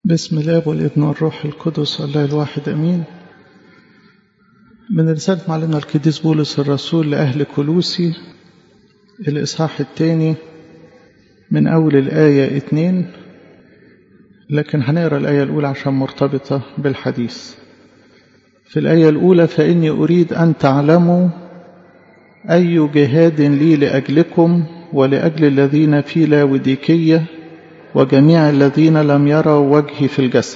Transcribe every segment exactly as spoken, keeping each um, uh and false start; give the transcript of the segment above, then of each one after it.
بسم الله والابن والروح القدس الله الواحد أمين. من رسالة معلمنا القديس بولس الرسول لأهل كولوسي الإصحاح الثاني من أول الآية اثنين، لكن هنقرأ الآية الأولى عشان مرتبطة بالحديث. في الآية الأولى: فإني أريد أن تعلموا أي جهاد لي لأجلكم ولأجل الذين في لاوديكية وجميع الذين لم يروا وجهي في الجسد،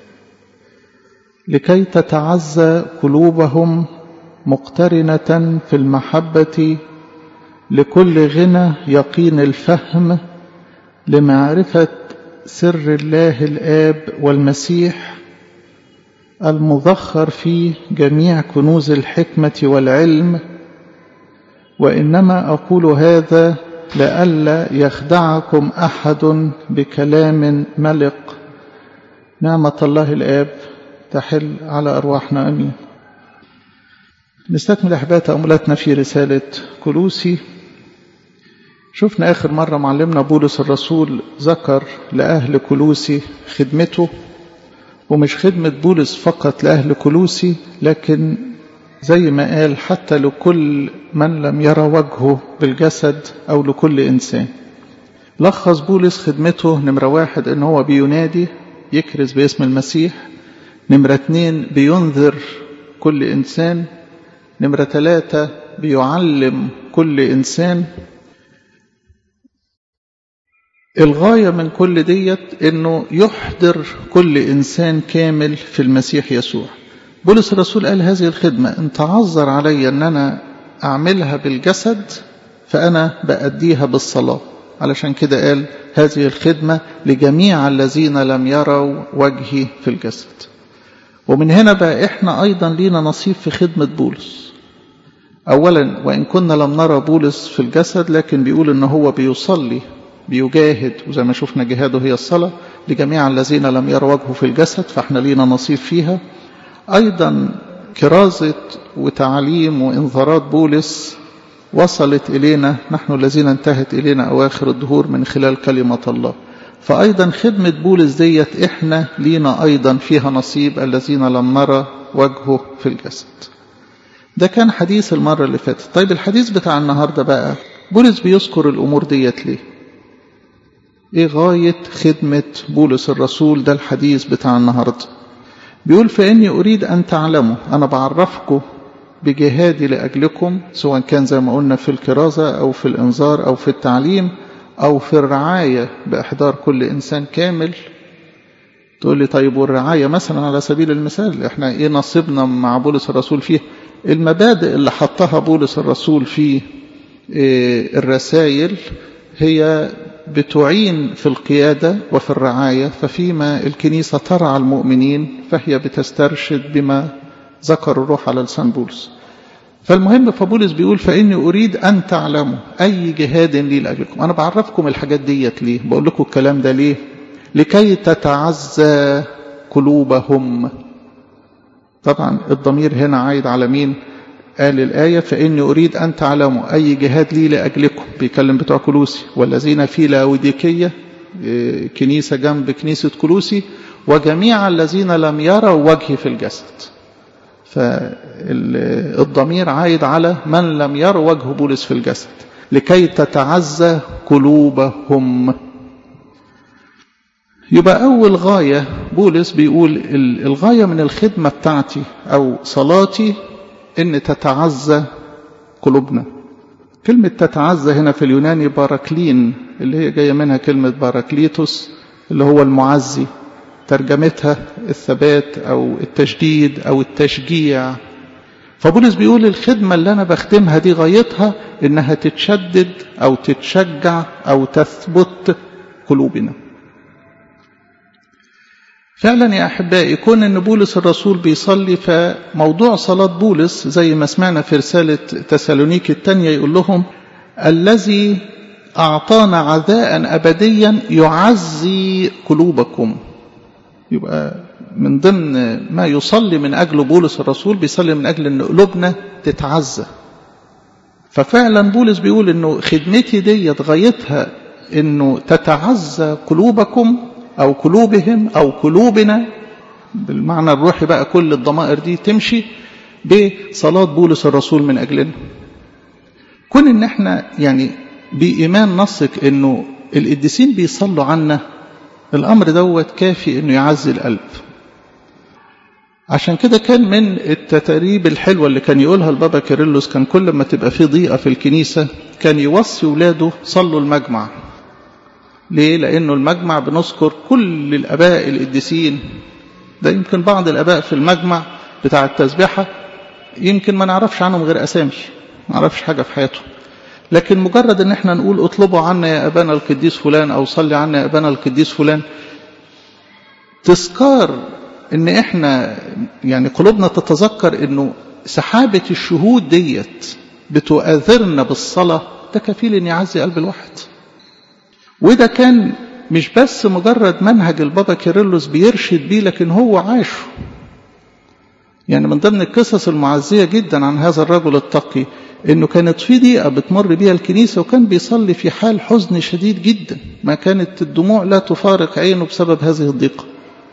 لكي تتعزى قلوبهم مقترنة في المحبة لكل غنى يقين الفهم لمعرفة سر الله الآب والمسيح المذخر في جميع كنوز الحكمة والعلم. وإنما أقول هذا لئلا يخدعكم أحد بكلام ملق. نعمة الله الآب تحل على أرواحنا أمين. نستكمل أحباء تأملاتنا في رسالة كولوسي. شفنا آخر مرة معلمنا بولس الرسول ذكر لأهل كولوسي خدمته، ومش خدمة بولس فقط لأهل كولوسي، لكن زي ما قال حتى لكل من لم يرى وجهه بالجسد أو لكل إنسان. لخص بولس خدمته: نمرة واحد إن هو بينادي يكرز باسم المسيح، نمرة اتنين بينذر كل إنسان، نمرة ثلاثة بيعلم كل إنسان. الغاية من كل ديت إنه يحضر كل إنسان كامل في المسيح يسوع. بولس الرسول قال هذه الخدمة إن تعذر علي أن أنا أعملها بالجسد فأنا بأديها بالصلاة، علشان كده قال هذه الخدمة لجميع الذين لم يروا وجهي في الجسد. ومن هنا بقى إحنا أيضا لينا نصيب في خدمة بولس. أولا وإن كنا لم نرى بولس في الجسد، لكن بيقول إن هو بيصلي بيجاهد، وزي ما شفنا جهاده هي الصلاة لجميع الذين لم يروا وجهه في الجسد، فإحنا لينا نصيب فيها. أيضا كرازة وتعليم وإنذارات بولس وصلت إلينا نحن الذين انتهت إلينا أواخر الدهور من خلال كلمة الله. فأيضا خدمة بولس ديت إحنا لينا أيضا فيها نصيب الذين لم نرى وجهه في الجسد. ده كان حديث المرة اللي فاتت. طيب الحديث بتاع النهاردة بقى، بولس بيذكر الأمور ديت ليه؟ إيه غاية خدمة بولس الرسول؟ ده الحديث بتاع النهاردة. بيقول: فإني أريد أن تعلموا، أنا بعرفكم بجهادي لأجلكم، سواء كان زي ما قلنا في الكرازة أو في الإنذار أو في التعليم أو في الرعاية بإحضار كل إنسان كامل. تقول لي طيب والرعاية مثلا على سبيل المثال إحنا إيه نصيبنا مع بولس الرسول فيه؟ المبادئ اللي حطها بولس الرسول في الرسائل هي بتعين في القيادة وفي الرعاية، ففيما الكنيسة ترعى المؤمنين فهي بتسترشد بما ذكر الروح على لسان بولس. فالمهم فبولس بيقول: فإني أريد أن تعلموا أي جهاد لي لأجلكم. أنا بعرفكم الحاجات ديت ليه؟ بقول لكم الكلام ده ليه؟ لكي تتعزى قلوبهم. طبعا الضمير هنا عايد على مين؟ قال الآية: فإني أريد أن تعلموا أي جهاد لي لأجلكم، بيكلم بتوع كولوسي، والذين في لاوديكية كنيسة جنب كنيسة كولوسي، وجميع الذين لم يروا وجهي في الجسد. فالضمير عايد على من لم يروا وجه بولس في الجسد، لكي تتعزى قلوبهم. يبقى أول غاية بولس بيقول الغاية من الخدمة بتاعتي أو صلاتي إن تتعزى قلوبنا. كلمة تتعزى هنا في اليوناني باراكلين، اللي هي جاية منها كلمة باراكليتوس اللي هو المعزي، ترجمتها الثبات أو التشديد أو التشجيع. فبولس بيقول الخدمة اللي أنا بخدمها دي غايتها إنها تتشدد أو تتشجع أو تثبت قلوبنا. فعلا يا أحبائي، كون أن بولس الرسول بيصلي، فموضوع صلاة بولس زي ما سمعنا في رسالة تسالونيك الثانية يقول لهم: الذي أعطانا عزاء أبديا يعزي قلوبكم. يبقى من ضمن ما يصلي من أجل بولس الرسول بيصلي من أجل أن قلوبنا تتعزى. ففعلا بولس بيقول أنه خدمتي دي غايتها أنه تتعزى قلوبكم، أو قلوبهم أو قلوبنا، بالمعنى الروحي بقى كل الضمائر دي تمشي بصلاة بولس الرسول من أجلنا. كون إن احنا يعني بإيمان نثق إنه القديسين بيصلوا عنا، الأمر دوت كافي إنه يعزي القلب. عشان كده كان من التتريب الحلوة اللي كان يقولها البابا كيرلس، كان كل ما تبقى في ضيقة في الكنيسة كان يوصي ولاده صلوا المجمع. ليه؟ لأنه المجمع بنذكر كل الآباء القديسين. ده يمكن بعض الآباء في المجمع بتاع التسبيحة يمكن ما نعرفش عنهم غير أسامي، ما نعرفش حاجة في حياته، لكن مجرد ان احنا نقول اطلبوا عنا يا أبانا القديس فلان أو صلي عنا يا أبانا القديس فلان، تذكار ان احنا يعني قلوبنا تتذكر انه سحابة الشهود ديت بتؤذرنا بالصلاة، ده كفيل ان يعزي قلب الواحد. وده كان مش بس مجرد منهج البابا كيرلس بيرشد بيه، لكن هو عاشه. يعني من ضمن القصص المعزية جدا عن هذا الرجل التقي انه كانت في ضيقة بتمر بيها الكنيسة، وكان بيصلي في حال حزن شديد جدا، ما كانت الدموع لا تفارق عينه بسبب هذه الضيقة.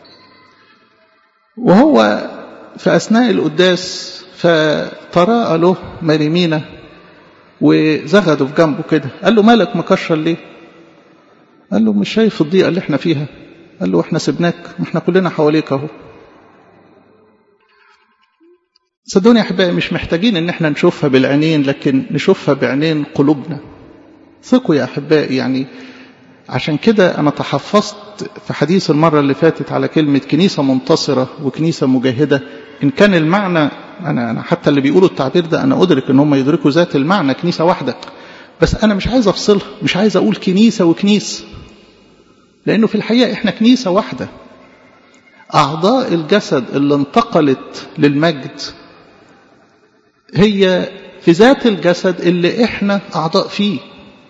وهو في أثناء القداس فتراءى له مريمينا وزغده في جنبه كده، قال له مالك مكشر ليه؟ قال له مش شايف الضيقة اللي احنا فيها؟ قال له احنا سبناك، ما احنا كلنا حواليك اهو. صدقوني يا أحبائي مش محتاجين ان احنا نشوفها بالعينين، لكن نشوفها بعينين قلوبنا. ثقوا يا أحبائي، يعني عشان كده أنا تحفظت في حديث المرة اللي فاتت على كلمة كنيسة منتصرة وكنيسة مجاهدة. إن كان المعنى أنا, أنا حتى اللي بيقولوا التعبير ده أنا أدرك إن هم يدركوا ذات المعنى، كنيسة واحدة، بس أنا مش عايز أفصلها، مش عايز أقول كنيسة وكنيسة، لأنه في الحقيقة إحنا كنيسة واحدة. أعضاء الجسد اللي انتقلت للمجد هي في ذات الجسد اللي إحنا أعضاء فيه.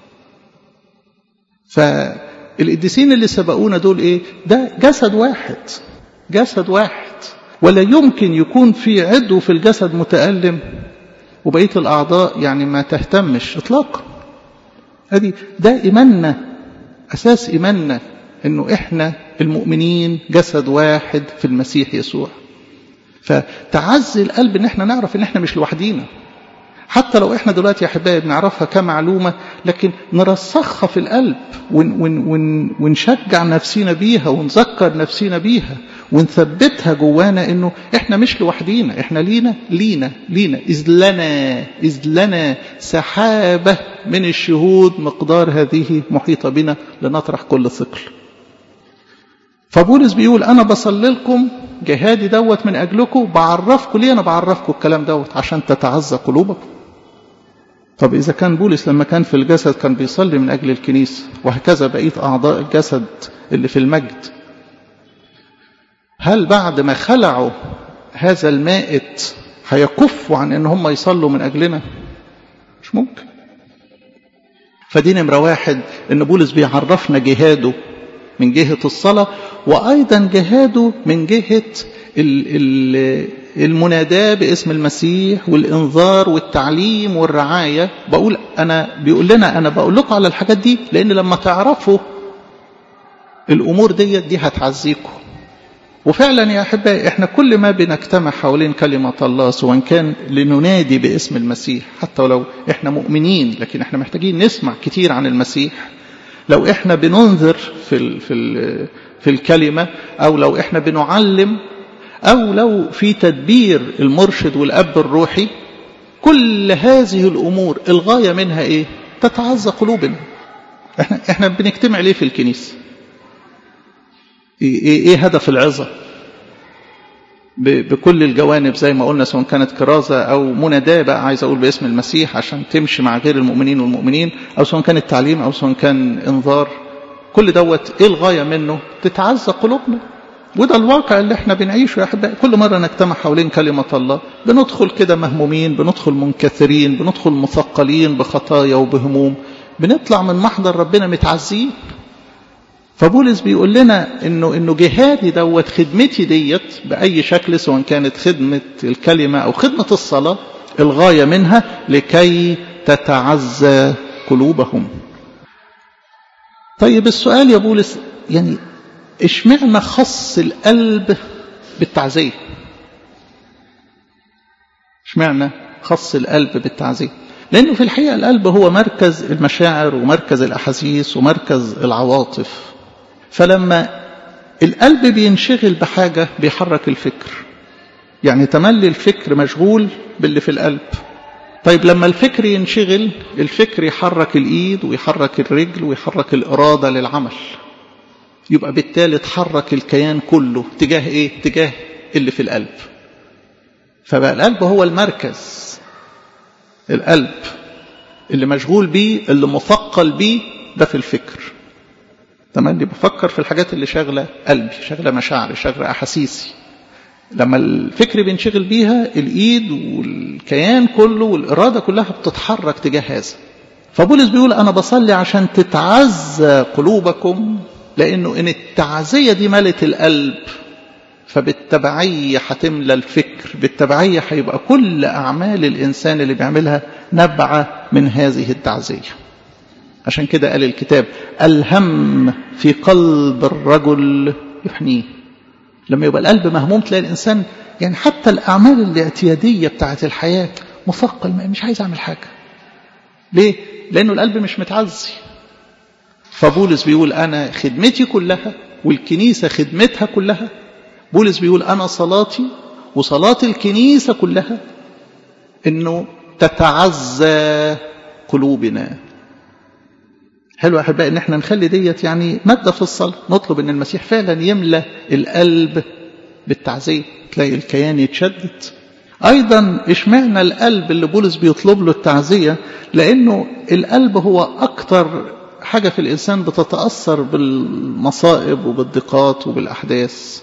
فالقديسين اللي سبقونا دول إيه؟ ده جسد واحد، جسد واحد، ولا يمكن يكون في عضو في الجسد متألم وبقية الأعضاء يعني ما تهتمش إطلاقا. هذه ده إيماننا، أساس إيماننا إنه إحنا المؤمنين جسد واحد في المسيح يسوع. فتعزي القلب إن إحنا نعرف إن إحنا مش لوحدينا، حتى لو إحنا دلوقتي يا أحبائي بنعرفها كمعلومة، لكن نرسخها في القلب ون ون ون ونشجع نفسينا بيها ونذكر نفسينا بيها ونثبتها جوانا إنه إحنا مش لوحدينا، إحنا لينا لينا لينا إذ لنا إذ لنا سحابة من الشهود مقدار هذه محيطة بنا لنطرح كل ثقل. فبولس بيقول أنا بصلي لكم جهادي دوت من أجلكم، بعرفكم ليه أنا بعرفكم الكلام دوت عشان تتعزى قلوبكم. طب إذا كان بولس لما كان في الجسد كان بيصلي من أجل الكنيسة، وهكذا بقية أعضاء الجسد اللي في المجد، هل بعد ما خلعوا هذا المائت هيكفوا عن أن هم يصلوا من أجلنا؟ مش ممكن. فدي نمرة واحد، أن بولس بيعرفنا جهاده من جهة الصلاة، وأيضا جهاده من جهة المناداة باسم المسيح والإنذار والتعليم والرعاية. بقول أنا بيقول لنا أنا بقول لكم على الحاجات دي لأن لما تعرفوا الأمور دي دي هتعزيكم. وفعلا يا أحبائي إحنا كل ما بنجتمع حوالين كلمة الله، سواء كان لننادي باسم المسيح، حتى ولو إحنا مؤمنين لكن إحنا محتاجين نسمع كتير عن المسيح. لو إحنا بننذر في ال في ال في الكلمة، أو لو إحنا بنعلم، أو لو في تدبير المرشد والأب الروحي، كل هذه الأمور الغاية منها إيه؟ تتعزى قلوبنا. إحنا إحنا بنجتمع ليه في الكنيسة؟ إيه, إيه, إيه هدف العظة؟ بكل الجوانب زي ما قلنا، سواء كانت كرازة أو مناداة بقى عايز أقول باسم المسيح عشان تمشي مع غير المؤمنين والمؤمنين، أو سواء كان التعليم أو سواء كان إنذار، كل دوت إيه الغاية منه؟ تتعزى قلوبنا. وده الواقع اللي احنا بنعيشه يا أحبائي. كل مرة نجتمع حوالين كلمة الله بندخل كده مهمومين، بندخل منكثرين، بندخل مثقلين بخطايا وبهموم، بنطلع من محضر ربنا متعزين. فبولس بيقول لنا انه انه جهادي دوت، خدمتي ديت باي شكل، سواء كانت خدمه الكلمه او خدمه الصلاه، الغايه منها لكي تتعزى قلوبهم. طيب السؤال يا بولس، يعني اشمعنى خص القلب بالتعزية؟ اشمعنى خص القلب بالتعزية؟ لأنه في الحقيقة القلب هو مركز المشاعر ومركز الأحاسيس ومركز العواطف. فلما القلب بينشغل بحاجة بيحرك الفكر، يعني تملي الفكر مشغول باللي في القلب. طيب لما الفكر ينشغل، الفكر يحرك الإيد ويحرك الرجل ويحرك الإرادة للعمل، يبقى بالتالي تحرك الكيان كله تجاه إيه؟ تجاه اللي في القلب. فبقى القلب هو المركز. القلب اللي مشغول بيه، اللي مثقل بيه، ده في الفكر. تمام، اللي بفكر في الحاجات اللي شغلة قلبي، شغلة مشاعري، شغلة أحاسيسي. لما الفكر بينشغل بيها، الإيد والكيان كله والإرادة كلها بتتحرك تجاه هذا. فبولس بيقول أنا بصلي عشان تتعزى قلوبكم، لأنه إن التعزية دي ملت القلب، فبالتبعية هتملى الفكر، بالتبعية هيبقى كل أعمال الإنسان اللي بيعملها نبعة من هذه التعزية. عشان كده قال الكتاب الهم في قلب الرجل يحنيه. لما يبقى القلب مهموم تلاقي الإنسان يعني حتى الأعمال الاعتيادية بتاعت الحياة مثقل، مش عايز أعمل حاجة. ليه؟ لأنه القلب مش متعزي. فبولس بيقول أنا خدمتي كلها والكنيسة خدمتها كلها. بولس بيقول أنا صلاتي وصلاة الكنيسة كلها إنه تتعزى قلوبنا. حلو يا أحبائي إن احنا نخلي ديت يعني مادة في الصلاة، نطلب إن المسيح فعلا يملى القلب بالتعزية، تلاقي الكيان يتشدد. أيضا إشمعنى القلب اللي بولس بيطلب له التعزية؟ لأنه القلب هو أكتر حاجة في الإنسان بتتأثر بالمصائب وبالضيقات وبالأحداث.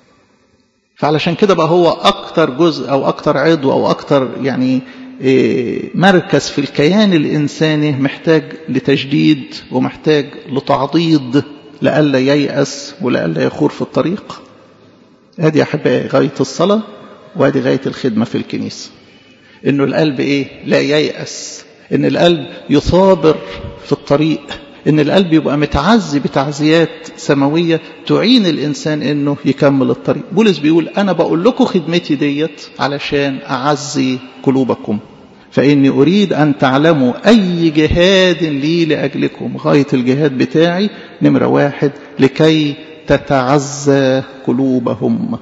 فعلشان كده بقى هو أكتر جزء أو أكتر عضو أو أكتر يعني مركز في الكيان الإنساني محتاج لتجديد ومحتاج لتعضيد لألا ييأس ولألا يخور في الطريق. هذه يا أحبائي غاية الصلاة، وهذه غاية الخدمة في الكنيسة. إنه القلب إيه؟ لا ييأس، إن القلب يثابر في الطريق، إن القلب يبقى متعزي بتعزيات سماوية تعين الإنسان إنه يكمل الطريق. بولس بيقول أنا بقول لكم خدمتي ديت علشان أعزي قلوبكم، فإني أريد أن تعلموا أي جهاد لي لأجلكم. غاية الجهاد بتاعي نمرة واحد لكي تتعزى قلوبهم.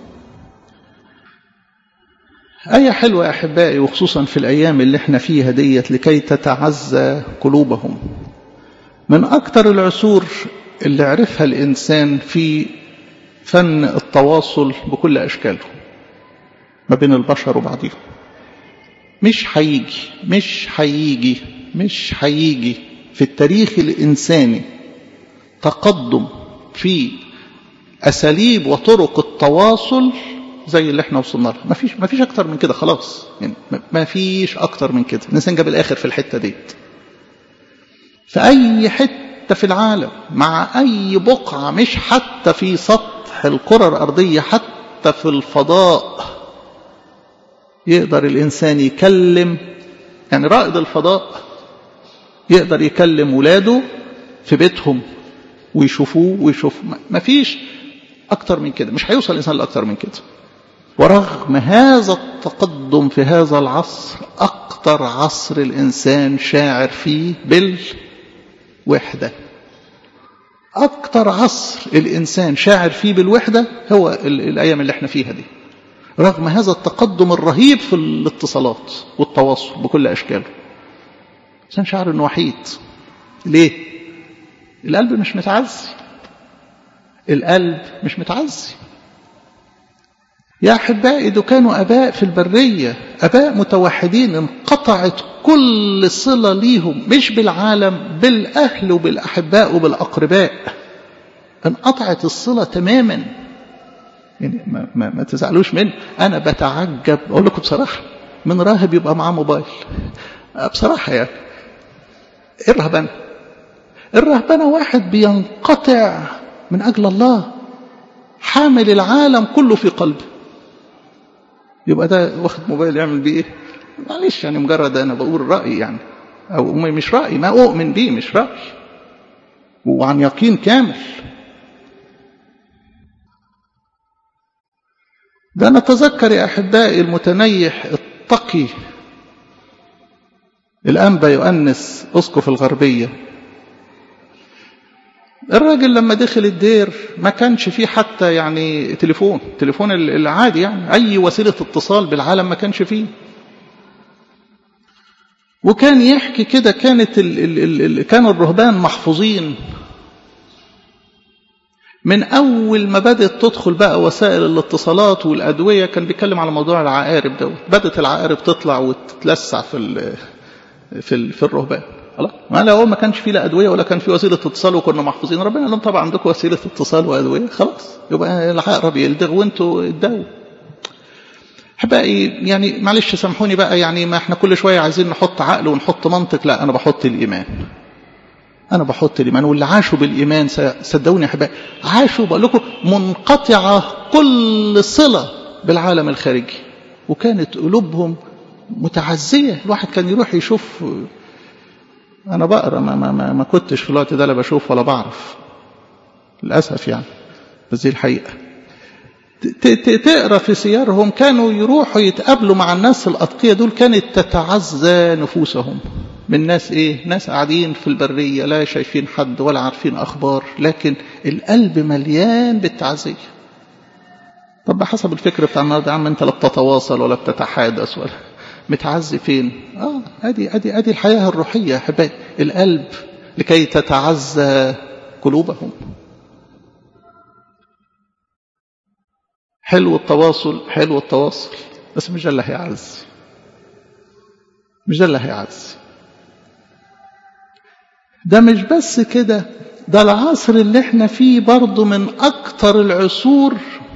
آية حلوة يا أحبائي، وخصوصا في الأيام اللي احنا فيها ديت، لكي تتعزى قلوبهم. من أكثر العصور اللي عرفها الإنسان في فن التواصل بكل أشكاله ما بين البشر وبعضهم. مش هيجي مش هيجي مش هيجي في التاريخ الإنساني تقدم في أساليب وطرق التواصل زي اللي احنا وصلنا لها. مفيش مفيش أكتر من كده خلاص، يعني مفيش أكتر من كده. الإنسان جاب الآخر في الحتة ديت. في أي حتة في العالم، مع أي بقعة، مش حتى في سطح الكرة الأرضية، حتى في الفضاء يقدر الإنسان يكلم. يعني رائد الفضاء يقدر يكلم ولاده في بيتهم ويشوفوه ويشوف. ما فيش أكتر من كده، مش هيوصل الإنسان لأكتر من كده. ورغم هذا التقدم في هذا العصر، أكتر عصر الإنسان شاعر فيه بالوحدة. أكتر عصر الإنسان شاعر فيه بالوحدة هو الأيام اللي احنا فيها دي، رغم هذا التقدم الرهيب في الاتصالات والتواصل بكل أشكاله. الإنسان شاعر إنه وحيد. ليه؟ القلب مش متعزي. القلب مش متعزي. يا أحبائي، دول كانوا أباء في البرية، أباء متوحدين، انقطعت كل صلة ليهم، مش بالعالم، بالأهل وبالأحباء وبالأقرباء. انقطعت الصلة تماما. يعني ما, ما, ما تزعلوش مني، أنا بتعجب أقول لكم بصراحة من راهب يبقى معاه موبايل. بصراحة يعني إيه الرهبنة؟ الرهبنة واحد بينقطع من أجل الله، حامل العالم كله في قلبه. يبقى ده واخد موبايل يعمل بيه ايه؟ معلش يعني مجرد انا بقول رأيي يعني، او مش رأيي، ما اؤمن بيه، مش رأيي، وعن يقين كامل. ده نتذكر يا أحبائي المتنيح التقي الأنبا يؤنس أسقف الغربية. الراجل لما دخل الدير ما كانش فيه حتى يعني تليفون تليفون العادي، يعني أي وسيلة اتصال بالعالم ما كانش فيه. وكان يحكي كده كانت ال ال ال كان الرهبان محفوظين من أول ما بدأت تدخل بقى وسائل الاتصالات والأدوية. كان بيتكلم على موضوع العقارب ده، بدأت العقارب تطلع وتتلسع في ال في ال في الرهبان. خلاص ما لو ما كانش فيه لا أدوية ولا كان فيه وسيلة اتصال وكنا محفوظين، ربنا قال لهم طبعا عندكم وسيلة اتصال وأدوية، خلاص يبقى العقرب يلدغ وانتوا ادوا. احبائي يعني معلش سامحوني بقى، يعني ما احنا كل شوية عايزين نحط عقل ونحط منطق، لا أنا بحط الإيمان، أنا بحط الإيمان. واللي عاشوا بالإيمان صدقوني يا أحبائي عاشوا بقول لكم منقطعة كل صلة بالعالم الخارجي، وكانت قلوبهم متعزية. الواحد كان يروح يشوف، أنا بقرأ ما, ما, ما, ما كنتش في الوقت ده لا بشوف ولا بعرف للأسف يعني، بس دي الحقيقة. تقرأ في سيارهم كانوا يروحوا يتقابلوا مع الناس الأتقياء دول، كانت تتعزى نفوسهم من ناس إيه؟ ناس قاعدين في البرية لا شايفين حد ولا عارفين أخبار، لكن القلب مليان بالتعزية. طب بحسب الفكر بتاع النهارده يا عم، أنت لا بتتواصل ولا بتتحادث ولا متعزي فين؟ آه أدي أدي أدي الحياة الروحية يا حبايبي، القلب لكي تتعزى قلوبهم. حلو التواصل، حلو التواصل، بس مش ده اللي هيعزي، مش ده اللي هيعزي. ده مش بس كده، ده العصر اللي احنا فيه برضو من أكتر العصور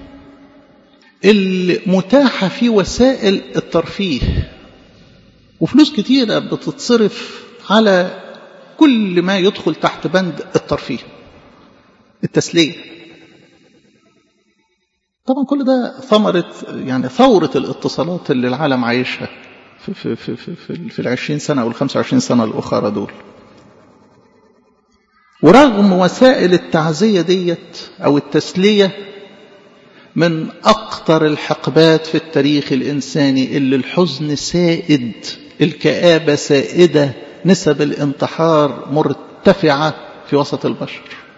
اللي متاحة فيه وسائل الترفيه، وفلوس كتيرة بتتصرف على كل ما يدخل تحت بند الترفيه، التسلية. طبعا كل ده ثمرة يعني ثورة الاتصالات اللي العالم عايشها في في في في في العشرين سنة أو الخمسة وعشرين سنة الأخرى دول. ورغم وسائل التعزية ديت أو التسلية، من أكتر الحقبات في التاريخ الإنساني اللي الحزن سائد، الكآبة سائدة، نسب الانتحار مرتفعة في وسط البشر.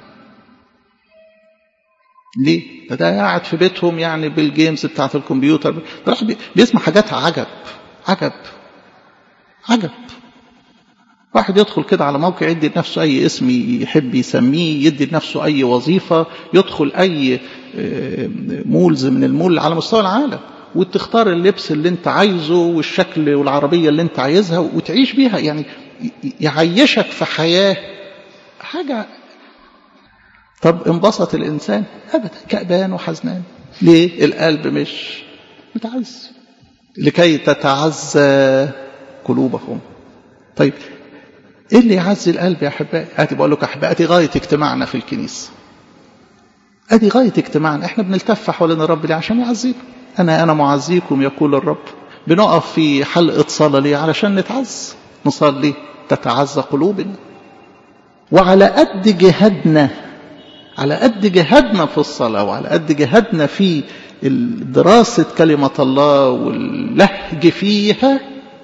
ليه؟ ده, ده قاعد في بيتهم يعني بالجيمز بتاعت الكمبيوتر، ده بيسمع حاجات عجب عجب عجب. واحد يدخل كده على موقع يدي لنفسه أي اسم يحب يسميه، يدي لنفسه أي وظيفة، يدخل أي مولز من المول على مستوى العالم، وتختار اللبس اللي انت عايزه والشكل والعربية اللي انت عايزها وتعيش بيها، يعني يعيشك في حياة حاجة. طب انبسط الإنسان؟ أبدا، كأبان وحزنان. ليه؟ القلب مش متعز. لكي تتعزى قلوبهم. طيب ايه اللي يعزي القلب يا احبائي؟ ادي بقول لك احبائي، ادي غايه اجتماعنا في الكنيسه، ادي غايه اجتماعنا. احنا بنلتف حوالين الرب ليه؟ عشان يعزينا. انا انا معزيكم يقول الرب. بنقف في حلقه صلاه ليه؟ علشان نتعز، نصلي تتعزى قلوبنا. وعلى قد جهادنا، على قد جهادنا في الصلاه، وعلى قد جهادنا في دراسه كلمه الله واللهج فيها،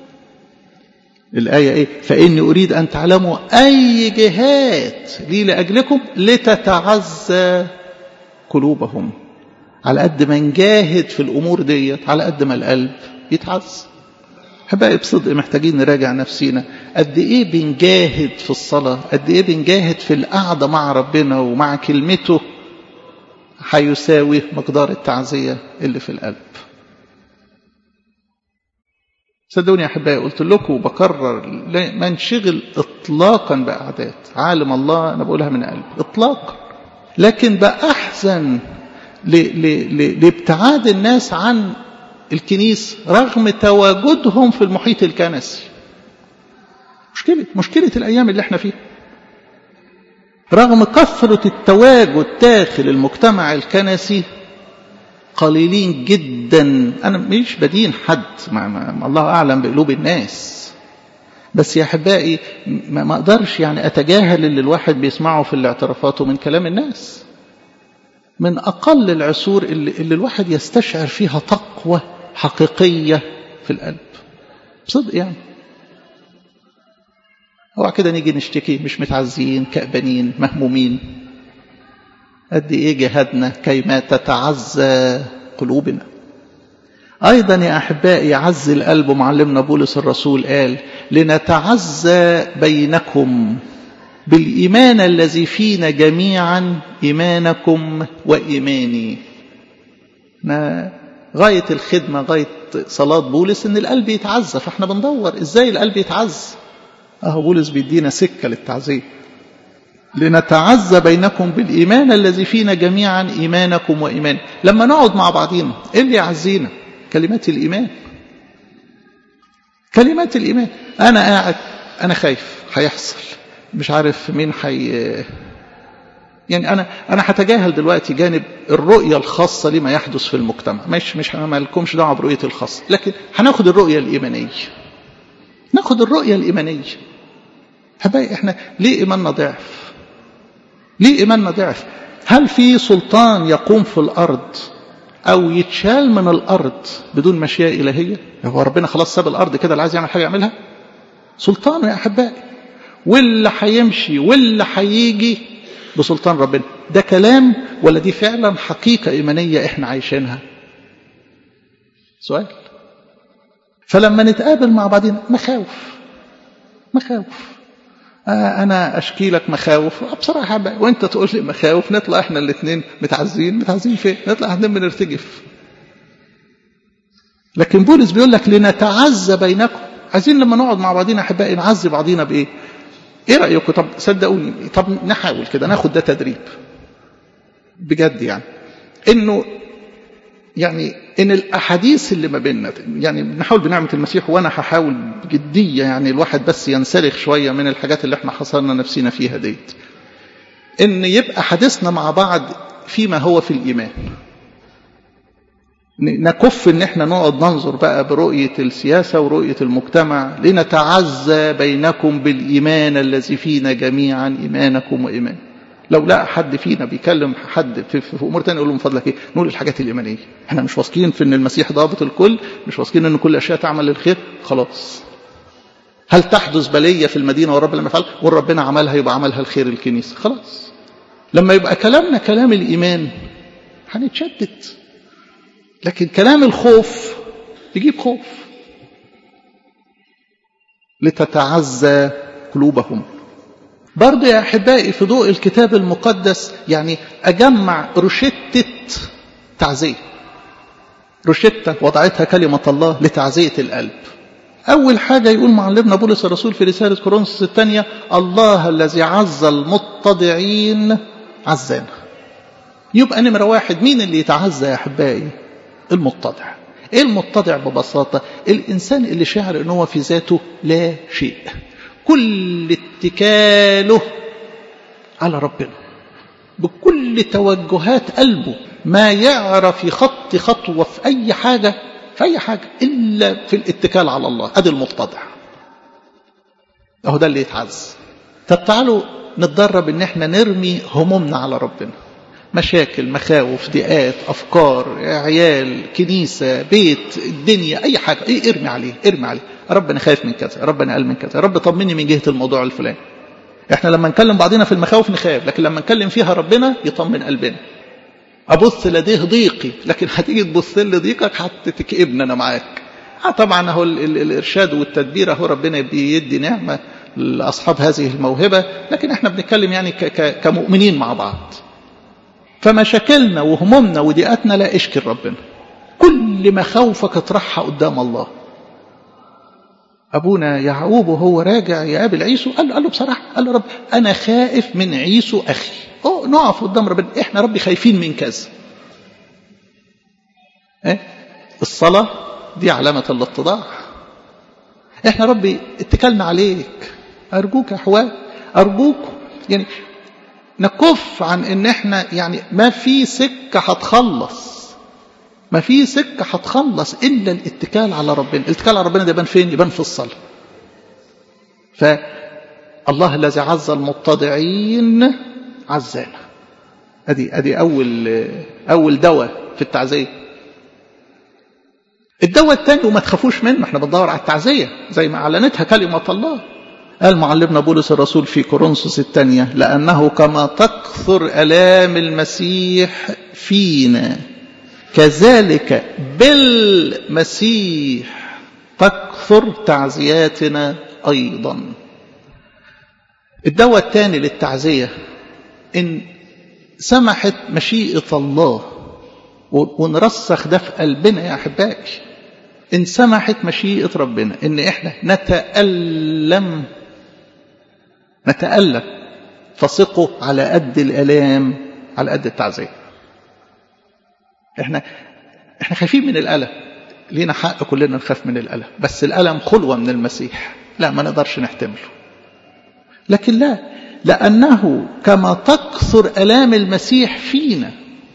الآية إيه؟ فإني أريد أن تعلموا أي جهاد لي لأجلكم لتتعزى قلوبهم. على قد ما نجاهد في الأمور ديت، على قد ما القلب يتعزى. حبايب بصدق محتاجين نراجع نفسينا، قد إيه بنجاهد في الصلاة، قد إيه بنجاهد في القعدة مع ربنا ومع كلمته، هيساوي مقدار التعزية اللي في القلب. صدقوني يا أحبائي، قلت لكم وبكرر، ما نشغل إطلاقا بأعداد عالم الله، أنا بقولها من قلب إطلاقا. لكن بأحزن لابتعاد الناس عن الكنيسة رغم تواجدهم في المحيط الكنسي. مشكلة مشكلة الأيام اللي احنا فيها، رغم كثرة التواجد داخل المجتمع الكنسي قليلين جدا. أنا مش بدين حد، مع ما الله أعلم بقلوب الناس، بس يا أحبائي ما أقدرش يعني أتجاهل اللي الواحد بيسمعه في الاعترافات ومن كلام الناس. من أقل العصور اللي, اللي الواحد يستشعر فيها تقوى حقيقية في القلب بصدق يعني. هو كده نيجي نشتكي مش متعزين كأبانين مهمومين. قد إيه جهدنا كيما تتعزى قلوبنا. أيضا يا أحبائي يعز القلب. معلمنا بولس الرسول قال لنتعزى بينكم بالإيمان الذي فينا جميعا إيمانكم وإيماني. غاية الخدمة غاية صلاة بولس إن القلب يتعزى. فإحنا بندور إزاي القلب يتعزى. أهو بولس بيدينا سكة للتعزية. لنتعزى بينكم بالإيمان الذي فينا جميعا إيمانكم وإيمان. لما نقعد مع بعضين إيه اللي يعزينا؟ كلمات الإيمان. كلمات الإيمان. أنا قاعد أنا خايف هيحصل مش عارف مين حي يعني أنا أنا هتجاهل دلوقتي جانب الرؤية الخاصة لما يحدث في المجتمع. مش مش هعملكمش دعوة برؤية الخاصة، لكن هناخد الرؤية الإيمانية. ناخد الرؤية الإيمانية. حبايبي إحنا ليه إيماننا ضعف؟ ليه إيماننا ضعف؟ هل في سلطان يقوم في الأرض أو يتشال من الأرض بدون مشيئة إلهية؟ هو ربنا خلاص ساب الأرض كده اللي عايز يعمل حاجة يعملها؟ سلطانه يا أحبائي. واللي هيمشي واللي هيجي بسلطان ربنا. ده كلام ولا دي فعلا حقيقة إيمانية إحنا عايشينها؟ سؤال. فلما نتقابل مع بعضين مخاوف مخاوف آه أنا أشكي لك مخاوف بصراحة بقى. وإنت تقول لي مخاوف نطلع إحنا الاثنين متعزين. متعزين فين؟ نطلع احنا بنرتجف. لكن بولس بيقول لك لنتعزى بينكم. عايزين لما نقعد مع بعضين أحبائي نعزي بعضينا بإيه؟ إيه رأيكم؟ طب صدقوني طب نحاول كده ناخد ده تدريب بجد يعني إنه يعني إن الأحاديث اللي ما بيننا يعني بنحاول بنعمة المسيح وأنا هحاول بجدية يعني الواحد بس ينسلخ شوية من الحاجات اللي احنا حصلنا نفسينا فيها ديت. إن يبقى حديثنا مع بعض فيما هو في الإيمان. نكف إن احنا نقعد ننظر بقى برؤية السياسة ورؤية المجتمع. لنتعزى بينكم بالإيمان الذي فينا جميعا إيمانكم وإيمان. لو لا حد فينا بيكلم حد في, في أمور تانية يقول له من فضلك إيه؟ نقول الحاجات الإيمانية. احنا مش واثقين في إن المسيح ضابط الكل، مش واثقين إن كل أشياء تعمل للخير. خلاص. هل تحدث بلية في المدينة والرب لم يفعل والربنا عملها يبقى عملها الخير الكنيسة. خلاص. لما يبقى كلامنا كلام الإيمان هنتشدد. لكن كلام الخوف يجيب خوف. لتتعزى قلوبهم. برضه يا أحبائي في ضوء الكتاب المقدس يعني أجمع روشتة تعزية. روشتة وضعتها كلمة الله لتعزية القلب. أول حاجة يقول معلمنا بولس الرسول في رسالة كورنثوس الثانية الله الذي عز المتضعين عزانا. يبقى نمرة واحد مين اللي يتعزى يا أحبائي؟ المتضع. إيه المتضع ببساطة؟ الإنسان اللي شعر أنه في ذاته لا شيء. كل اتكاله على ربنا بكل توجهات قلبه. ما يعرف يخطي خطوة في أي حاجة في أي حاجة إلا في الاتكال على الله. أدي المتضع. أهو ده اللي يتعز. طب تعالوا نتدرب إن احنا نرمي همومنا على ربنا. مشاكل مخاوف ضيقات أفكار عيال كنيسة بيت الدنيا أي حاجة إيه ارمي عليه ارمي عليه. ربنا خايف من كذا ربنا قال من كذا رب طمني من جهة الموضوع الفلاني. احنا لما نكلم بعضنا في المخاوف نخاف لكن لما نكلم فيها ربنا يطمن قلبنا. أبص لديه ضيقي لكن هتيجي تبص لي ضيقك هتتكئبني أنا معاك. اه طبعا اهو الإرشاد والتدبير اهو ربنا بيدي نعمة لأصحاب هذه الموهبة لكن احنا بنتكلم يعني كمؤمنين مع بعض. فمشاكلنا وهمومنا وضيقاتنا لا اشكي ربنا. كل مخاوفك اطرحها قدام الله. أبونا يعقوب وهو راجع يقابل عيسو قال له, قال له بصراحة قال له رب أنا خائف من عيسو أخي. أوه نقف قدام ربنا إحنا ربي خايفين من كذا. إيه؟ الصلاة دي علامة الاتضاع. إحنا ربي اتكلنا عليك. أرجوك يا أحوال أرجوك يعني نكف عن إن إحنا يعني ما في سكة هتخلص ما في سكة هتخلص إلا الاتكال على ربنا. الاتكال على ربنا ده يبان فين؟ يبان في الصلاة. فالله الذي عز المتضعين عزانا. ادي ادي اول اول دواء في التعزيه. الدواء الثاني وما تخافوش منه، احنا بندور على التعزيه زي ما اعلنتها كلمه الله. قال معلمنا بولس الرسول في كورنثوس الثانيه: لانه كما تكثر الام المسيح فينا كذلك بالمسيح تكثر تعزياتنا ايضا. الدواء الثاني للتعزيه ان سمحت مشيئه الله، ونرسخ ده في قلبنا يا احبائي، ان سمحت مشيئه ربنا ان احنا نتألم نتألم فثقوا على قد الالام على قد التعزيه. احنا احنا خايفين من الالم، لينا حق كلنا نخاف من الالم، بس الالم خلوه من المسيح، لا ما نقدرش نحتمله. لكن لا، لانه كما تكثر الام المسيح فينا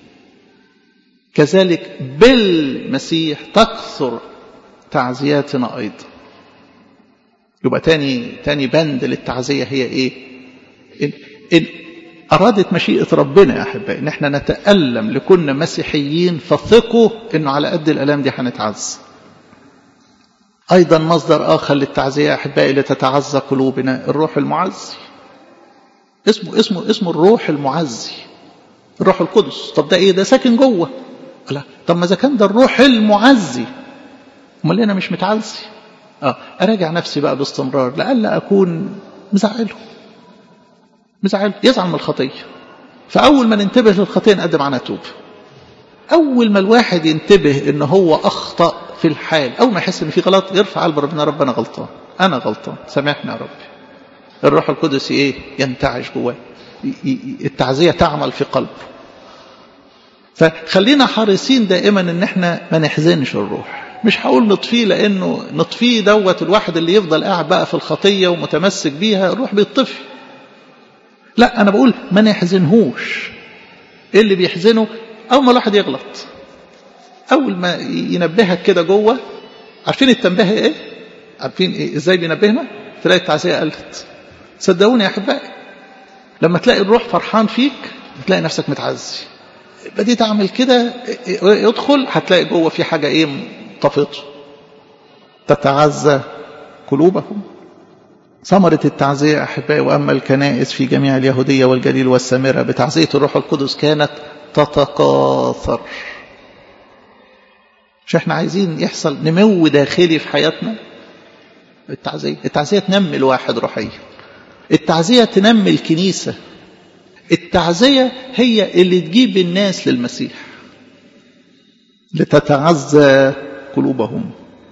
كذلك بالمسيح تكثر تعزياتنا ايضا. يبقى تاني تاني بند للتعزيه هي ايه؟ إن, إن ارادت مشيئه ربنا يا احبائي ان احنا نتألم لكنا مسيحيين، فثقوا انه على قد الالام دي هنتعز. ايضا مصدر اخر للتعزيه يا احبائي لتتعزى قلوبنا الروح المعزي. اسمه اسمه اسمه الروح المعزي، الروح القدس. طب ده ايه؟ ده ساكن جوه. لا، طب ما اذا كان ده الروح المعزي امال انا مش متعزي؟ اه اراجع نفسي بقى باستمرار لألا اكون مزعله مزعله يزعل من الخطيه. فاول ما ننتبه للخطيه نقدم عنها توبه. اول ما الواحد ينتبه ان هو اخطا في الحال، اول ما يحس ان في غلط يرفع قلب ربنا: ربنا غلطان، انا غلطان، سامحني يا ربي. الروح القدس ايه؟ ينتعش جواه، التعزيه تعمل في قلبه. فخلينا حريصين دائما ان احنا ما نحزنش الروح. مش هقول نطفيه، لانه نطفيه دوت الواحد اللي يفضل قاعد بقى في الخطيه ومتمسك بيها الروح بيطفي. لا، انا بقول ما نحزنهوش. ايه اللي بيحزنه؟ اول ما الواحد يغلط، اول ما ينبهك كده جوه. عارفين التنبيه ايه؟ عارفين إيه؟ ازاي بينبهنا؟ تلاقي التعزيه قلت. صدقوني يا احبائي، لما تلاقي الروح فرحان فيك تلاقي نفسك متعزي. بديت اعمل كده، يدخل هتلاقي جوه في حاجه ايه؟ طفته. تتعزى قلوبهم. ثمرة التعزية أحبائي: وأما الكنائس في جميع اليهودية والجليل والسامرة بتعزية الروح القدس كانت تتكاثر. مش احنا عايزين يحصل نمو داخلي في حياتنا؟ التعزية التعزية تنمي الواحد روحيا، التعزية تنمي الكنيسة، التعزية هي اللي تجيب الناس للمسيح. لتتعزى قلوبهم.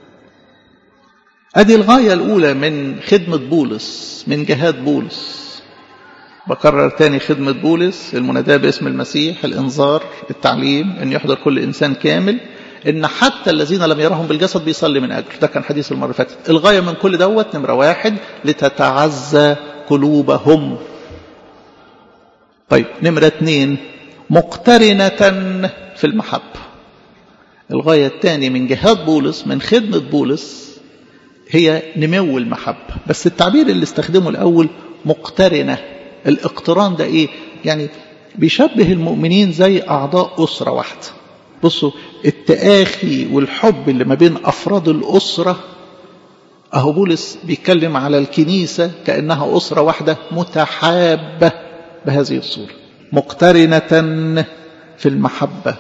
ادي الغاية الاولى من خدمة بولس، من جهاد بولس. بكرر تاني: خدمة بولس المناداة باسم المسيح، الانذار، التعليم، ان يحضر كل انسان كامل، ان حتى الذين لم يرهم بالجسد بيصلي من اجله. ده كان حديث المرة اللي فاتت. الغاية من كل دوت نمرة واحد: لتتعزى قلوبهم. طيب نمرة اثنين: مقترنة في المحبة. الغاية الثانية من جهاد بولس، من خدمة بولس، هي نمو المحبة. بس التعبير اللي استخدمه الأول مقترنة. الاقتران ده إيه؟ يعني بيشبه المؤمنين زي أعضاء أسرة واحدة. بصوا التآخي والحب اللي ما بين أفراد الأسرة. أهو بولس بيتكلم على الكنيسة كأنها أسرة واحدة متحابة بهذه الصورة. مقترنة في المحبة.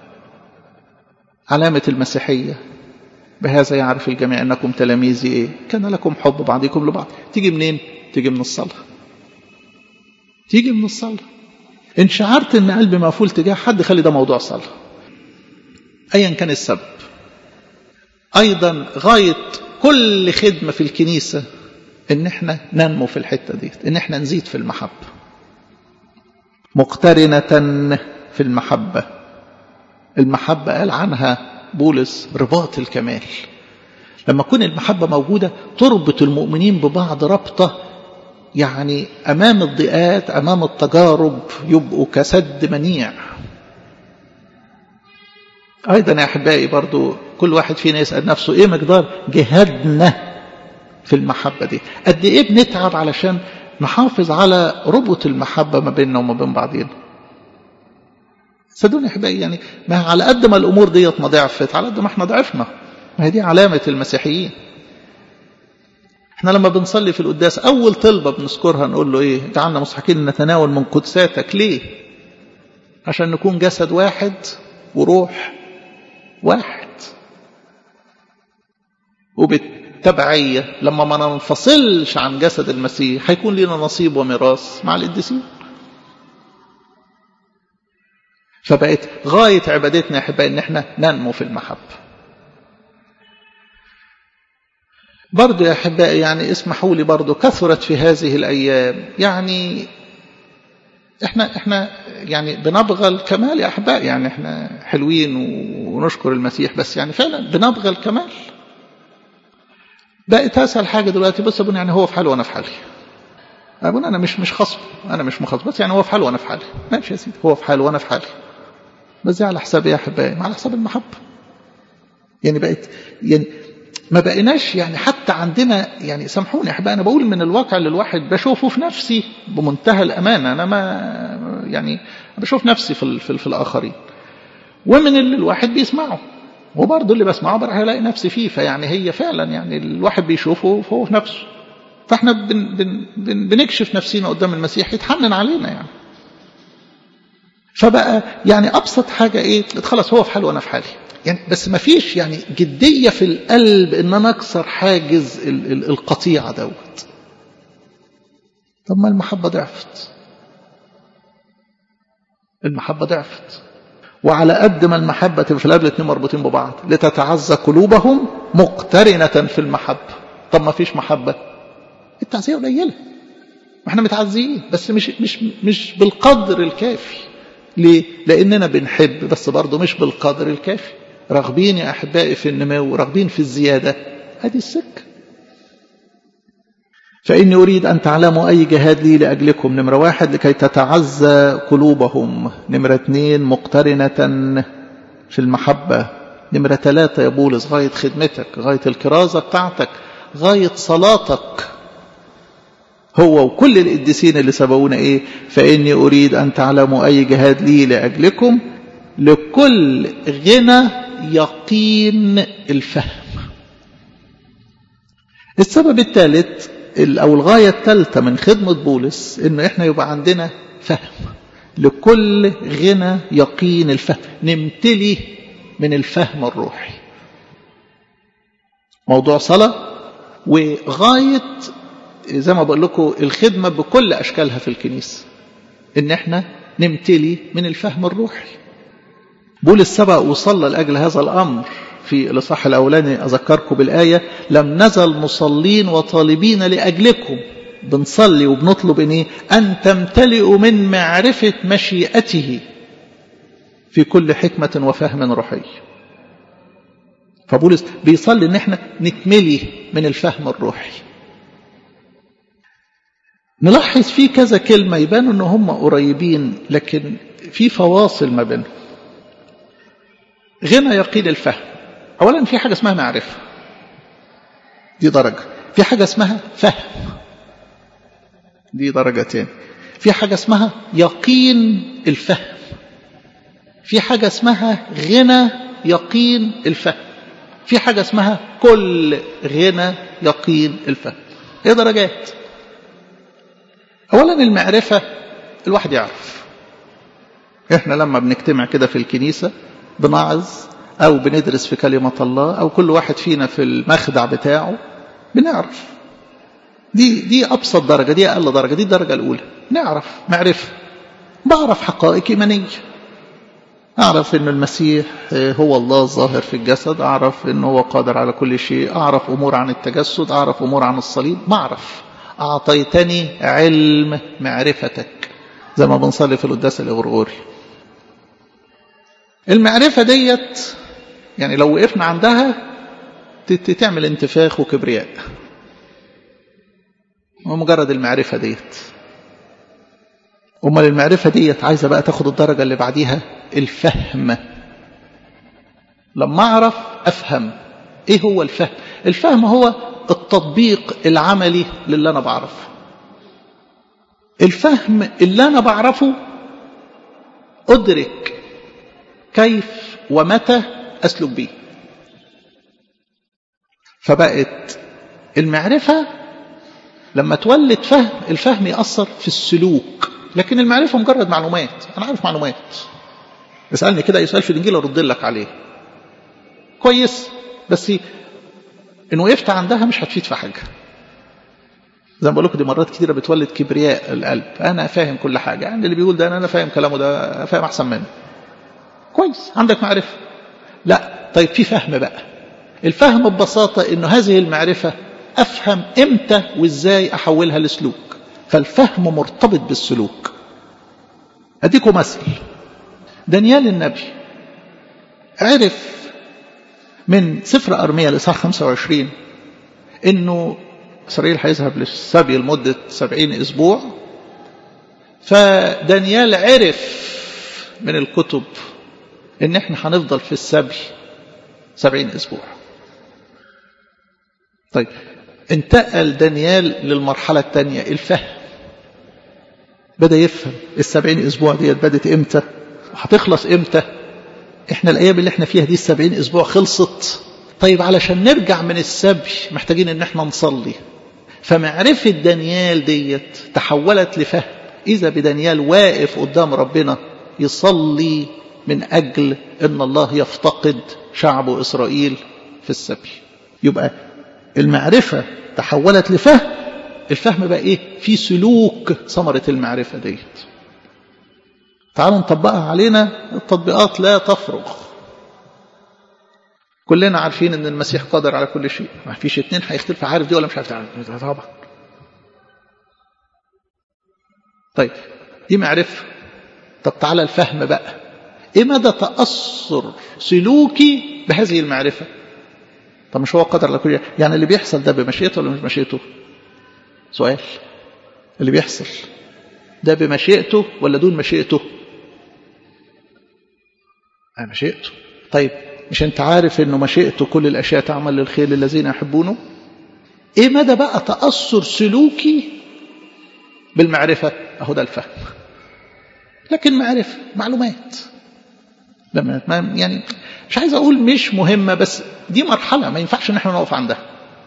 علامة المسيحية: بهذا يعرف الجميع أنكم تلاميذي إيه؟ كان لكم حب بعضكم لبعض. تيجي منين؟ تيجي من الصلاة. تيجي من الصلاة. إن شعرت أن قلبي مقفول تجاه حد، خلي ده موضوع صلاة أيا كان السبب. أيضا غاية كل خدمة في الكنيسة إن احنا ننمو في الحتة دي، إن احنا نزيد في المحبة. مقترنة في المحبة. المحبة قال عنها بولس رباط الكمال. لما تكون المحبة موجودة تربط المؤمنين ببعض ربطة، يعني أمام الضيقات، أمام التجارب يبقوا كسد منيع. أيضا يا أحبائي برضو كل واحد فينا يسأل نفسه: إيه مقدار جهادنا في المحبة دي؟ قد إيه بنتعب علشان نحافظ على ربط المحبة ما بيننا وما بين بعضنا؟ صدقوني يا احبائي، يعني ما على قد ما الامور ديت ما ضعفت على قد ما احنا ضعفنا. ما هي دي علامه المسيحيين. احنا لما بنصلي في القداس اول طلبه بنذكرها نقول له ايه؟ جعلنا مستحقين نتناول من قدساتك. ليه؟ عشان نكون جسد واحد وروح واحد. وبالتبعيه لما ما ننفصلش عن جسد المسيح هيكون لنا نصيب وميراث مع القديسين. فبقت غايه عبادتنا يا احبائي ان احنا ننمو في المحبه. برضو يا أحبائي يعني اسمحوا لي، برضو كثرت في هذه الأيام يعني احنا احنا يعني بنبغى الكمال يا أحبائي. يعني احنا حلوين ونشكر المسيح، بس يعني فعلا بنبغى الكمال. بقت أسهل حاجة دلوقتي، بس أبونا يعني هو في حاله وأنا في حالي. أبونا أنا مش مش خصم، أنا مش مخصم، بس يعني هو في حاله وأنا في حالي. ماشي يا سيدي، هو في حاله وأنا في حالي. بس دي على حساب إيه يا أحبائي؟ على حساب المحبة. يعني بقت يعني ما بقيناش يعني حتى عندنا، يعني سامحوني يا احبائي انا بقول من الواقع اللي الواحد بشوفه في نفسي بمنتهى الامانه. انا ما يعني بشوف نفسي في في, في الاخرين، ومن اللي الواحد بيسمعه، وبرضه اللي بسمعه بروح الاقي نفسي فيه. فيعني هي فعلا يعني الواحد بيشوفه فهو في نفسه. فاحنا بن بن بن بنكشف نفسينا قدام المسيح يتحنن علينا يعني. فبقى يعني ابسط حاجه ايه؟ خلاص هو في حاله وانا في حالي يعني. بس ما فيش يعني جدية في القلب ان انا اكسر حاجز ال ال القطيعة دوت. طب ما المحبة ضعفت، المحبة ضعفت. وعلى قد ما المحبة في القلب الاثنين مربوطين ببعض، لتتعزى قلوبهم مقترنة في المحبة. طب ما فيش محبة، التعزية قليلة. احنا متعزيين بس مش مش مش بالقدر الكافي. ليه؟ لاننا بنحب بس برضه مش بالقدر الكافي. راغبين يا أحبائي في النمو، راغبين في الزيادة. هذه السكة. فإني أريد أن تعلموا أي جهاد لي لأجلكم. نمرة واحد لكي تتعزى قلوبهم. نمرة اثنين مقترنة في المحبة. نمرة ثلاثة يا بولس غاية خدمتك، غاية الكرازة بتاعتك، غاية صلاتك. هو وكل القديسين اللي سبقونا إيه؟ فإني أريد أن تعلموا أي جهاد لي لأجلكم لكل غنى يقين الفهم. السبب الثالث أو الغاية الثالثة من خدمة بولس إنه إحنا يبقى عندنا فهم. لكل غنى يقين الفهم، نمتلي من الفهم الروحي. موضوع صلاة وغاية زي ما بقول لكم الخدمة بكل أشكالها في الكنيسة إن إحنا نمتلي من الفهم الروحي. بولس سبق وصلى لأجل هذا الأمر في الإصحاح الأولاني. أذكركم بالآية: لم نزل مصلين وطالبين لأجلكم. بنصلي وبنطلب إن إيه؟ أن تمتلئوا من معرفة مشيئته في كل حكمة وفهم روحي. فبولس بيصلي إن إحنا نتملي من الفهم الروحي. نلاحظ فيه كذا كلمة يبانوا إن هم قريبين لكن في فواصل ما بينهم. غنى يقين الفهم. أولا في حاجة اسمها معرفة، دي درجة. في حاجة اسمها فهم، دي درجتين. في حاجة اسمها يقين الفهم. في حاجة اسمها غنى يقين الفهم. في حاجة اسمها كل غنى يقين الفهم. هي درجات. أولا المعرفة، الواحد يعرف. إحنا لما بنجتمع كده في الكنيسة بنعظ أو بندرس في كلمة الله أو كل واحد فينا في المخدع بتاعه بنعرف. دي دي أبسط درجة، دي أقل درجة، دي الدرجة الأولى. نعرف معرفة. بعرف حقائق إيمانية. أعرف أن المسيح هو الله الظاهر في الجسد، أعرف أنه هو قادر على كل شيء، أعرف أمور عن التجسد، أعرف أمور عن الصليب. بعرف. أعطيتني علم معرفتك، زي ما بنصلي في القداس الغرغوري. المعرفة ديت يعني لو وقفنا عندها تعمل انتفاخ وكبرياء. ومجرد المعرفة ديت. أمال المعرفة ديت عايزة بقى تاخد الدرجة اللي بعديها، الفهم. لما أعرف أفهم. إيه هو الفهم؟ الفهم هو التطبيق العملي للي أنا بعرفه. الفهم اللي أنا بعرفه أدرك كيف ومتى أسلك به. فبقت المعرفة لما تولد فهم، الفهم يأثر في السلوك. لكن المعرفة مجرد معلومات، أنا عارف معلومات، اسألني كده يسأل في الإنجيل أرد لك عليه كويس، بس إن وقفت عندها مش هتفيد في حاجة. زي ما بقول لكم دي مرات كتيرة بتولد كبرياء القلب، أنا فاهم كل حاجة، يعني اللي بيقول ده أنا فاهم كلامه ده فاهم أحسن منه. كويس، عندك معرفة. لا، طيب في فهم بقى. الفهم ببساطة إنه هذه المعرفة أفهم إمتى وإزاي أحولها لسلوك، فالفهم مرتبط بالسلوك. أديكم مثل، دانيال النبي عرف من سفر أرميا الإصحاح خمسة وعشرين إنه إسرائيل هيذهب للسبي لمدة سبعين أسبوع. فدانيال عرف من الكتب إن إحنا هنفضل في السبي سبعين أسبوع. طيب انتقل دانيال للمرحلة الثانية، الفهم. بدأ يفهم السبعين أسبوع دي بدأت إمتى، هتخلص إمتى. إحنا الأيام اللي إحنا فيها دي السبعين أسبوع خلصت. طيب علشان نرجع من السبي محتاجين إن إحنا نصلي. فمعرفة دانيال ديت تحولت لفهم. إذا بدانيال واقف قدام ربنا يصلي من أجل إن الله يفتقد شعب إسرائيل في السبي. يبقى المعرفة تحولت لفهم، الفهم بقى إيه؟ في سلوك ثمرة المعرفة ديت. تعالوا نطبقها علينا، التطبيقات لا تفرغ. كلنا عارفين ان المسيح قادر على كل شيء، ما فيش اتنين هيختلف، عارف دي ولا مش عارف دي؟ طبعا. طيب دي معرفة. طب تعالى الفهم بقى، ايه مدى تأثر سلوكي بهذه المعرفة؟ طب مش هو قادر على كل شيء، يعني اللي بيحصل ده بمشيئته ولا مش بمشيئته؟ سؤال، اللي بيحصل ده بمشيئته ولا دون مشيئته؟ اه مشيئته. طيب مش انت عارف انه مشيئته كل الاشياء تعمل للخير للذين يحبونه؟ ايه مدى بقى تأثر سلوكي بالمعرفة؟ اهو ده الفهم. لكن معرفة معلومات لما يعني مش عايز اقول مش مهمة، بس دي مرحلة ما ينفعش ان احنا نقف عندها.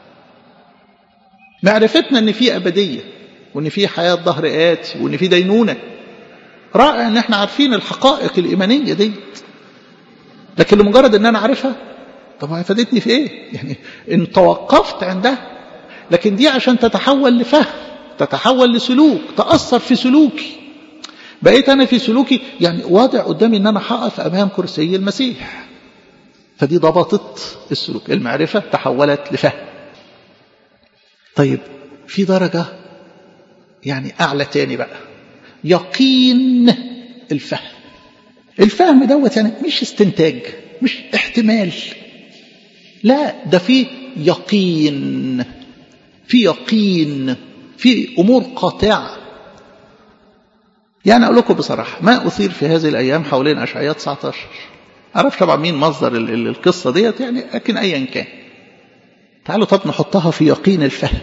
معرفتنا ان في ابدية وان في حياة ظهر آتي وان في دينونة، رائع ان احنا عارفين الحقائق الإيمانية دي، لكن لمجرد ان انا عارفها طب فادتني في ايه؟ يعني ان توقفت عندها. لكن دي عشان تتحول لفهم، تتحول لسلوك، تأثر في سلوكي. بقيت انا في سلوكي يعني واضع قدامي ان انا هقف امام كرسي المسيح، فدي ضبطت السلوك. المعرفة تحولت لفهم. طيب في درجة يعني اعلى تاني بقى، يقين الفهم. الفهم دوت يعني مش استنتاج، مش احتمال، لا ده في يقين، في يقين في أمور قاطعة. يعني أقول لكم بصراحة ما أثير في هذه الأيام حوالين أشعياء تسعة عشر، أعرف طبعا مين مصدر القصة ديت يعني، لكن أيا كان تعالوا طب نحطها في يقين الفهم.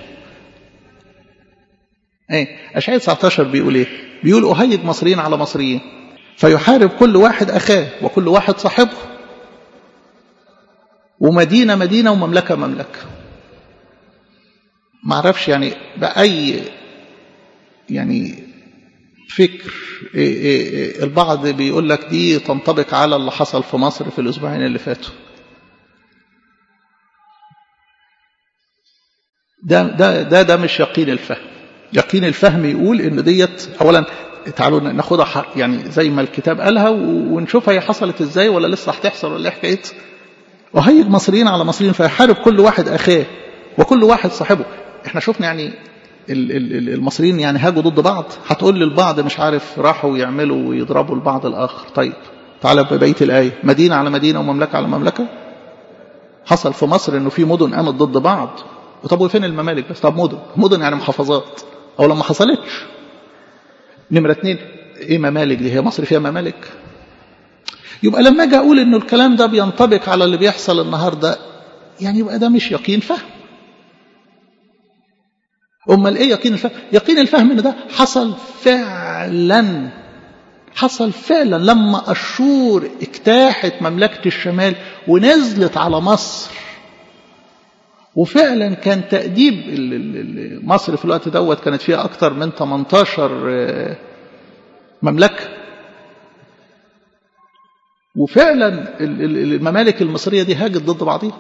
ايه أشعياء تسعة عشر بيقول ايه؟ بيقول أهيج مصريين على مصريين فيحارب كل واحد أخاه وكل واحد صاحبه، ومدينة مدينة ومملكة مملكة. ما اعرفش يعني بأي يعني فكر إيه إيه إيه البعض بيقول لك دي تنطبق على اللي حصل في مصر في الأسبوعين اللي فاتوا. ده ده ده ده مش يقين الفهم. يقين الفهم يقول ان ديت اولا تعالوا ناخدها يعني زي ما الكتاب قالها ونشوفها هي حصلت ازاي ولا لسه هتحصل ولا ايه حكايتها. وهيج مصريين على مصريين فيحارب كل واحد اخاه وكل واحد صاحبه. احنا شفنا يعني المصريين يعني هاجوا ضد بعض، هتقول للبعض مش عارف راحوا يعملوا ويضربوا البعض الاخر. طيب تعالى ببقيه الايه، مدينه على مدينه ومملكه على مملكه. حصل في مصر انه في مدن قامت ضد بعض. وطب وفين الممالك بس؟ طب مدن مدن يعني محافظات، او لما حصلتش. نمره اتنين ايه ممالك دي؟ هي مصر فيها ممالك؟ يبقى لما اجي اقول انه الكلام ده بينطبق على اللي بيحصل النهارده يعني يبقى ده مش يقين فهم. امال ايه يقين الفهم؟ يقين الفهم ان ده حصل فعلا حصل فعلا لما أشور اجتاحت مملكة الشمال ونزلت على مصر، وفعلا كان تأديب مصر في الوقت دوت كانت فيها أكتر من ثمانية عشر مملكة، وفعلا الممالك المصرية دي هاجت ضد بعضها.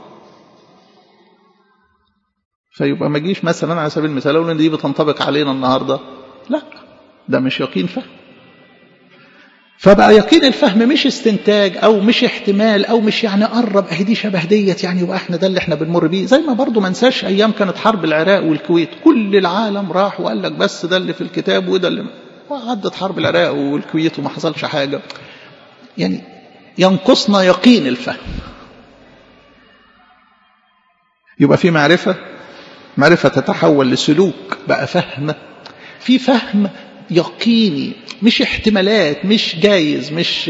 فيبقى ما جيش مثلا على سبيل المثال لو ان دي بتنطبق علينا النهارده، لا، ده مش يقين فهم. فبقى يقين الفهم مش استنتاج او مش احتمال او مش يعني قرب اهي دي شبه ديت يعني يبقى احنا ده اللي احنا بنمر بيه. زي ما برضو ما نساش ايام كانت حرب العراق والكويت، كل العالم راح وقال لك بس ده اللي في الكتاب وده اللي وعدت حرب العراق والكويت وما حصلش حاجه. يعني ينقصنا يقين الفهم. يبقى في معرفه، معرفة تتحول لسلوك، بقى فهم، في فهم يقيني مش احتمالات، مش جايز، مش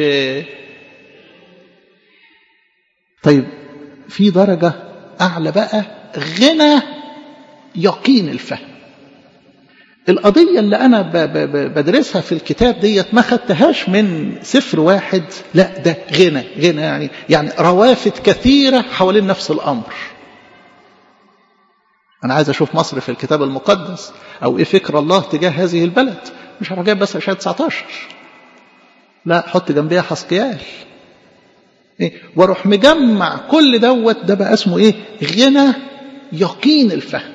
طيب. في درجة أعلى بقى غنى يقين الفهم. القضية اللي أنا بدرسها في الكتاب ديت ما خدتهاش من سفر واحد، لا ده غنى غنى يعني يعني روافد كثيرة حوالين نفس الأمر. أنا عايز أشوف مصر في الكتاب المقدس أو إيه فكر الله تجاه هذه البلد. مش هروح جايب بس أشعياء تسعة عشر، لا، حط جنبيها حسقيال، إيه؟ واروح مجمع كل دوت. ده بقى اسمه إيه؟ غنى يقين الفهم.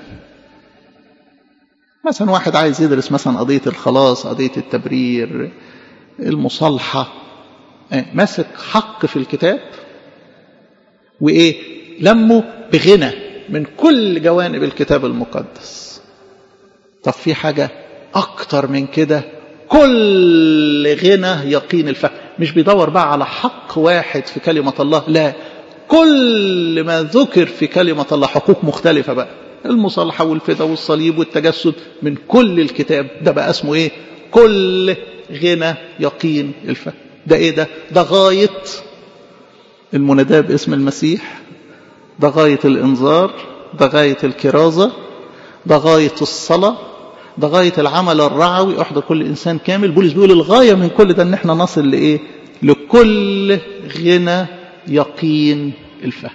مثلا واحد عايز يدرس مثلا قضية الخلاص، قضية التبرير، المصالحة، إيه؟ ماسك حق في الكتاب وإيه؟ لمه بغنى من كل جوانب الكتاب المقدس. طب في حاجة أكتر من كده، كل غنى يقين الفهم. مش بيدور بقى على حق واحد في كلمة الله، لا، كل ما ذكر في كلمة الله، حقوق مختلفة بقى، المصالحة والفداء والصليب والتجسد من كل الكتاب. ده بقى اسمه ايه؟ كل غنى يقين الفهم. ده ايه ده؟ ده غاية المناداة باسم المسيح، ده غاية الإنذار، ده غاية الكرازة، ده غاية الصلاة، ده غاية العمل الرعوي، احضر كل إنسان كامل. بولس بيقول الغاية من كل ده ان احنا نصل لإيه؟ لكل غنى يقين الفهم.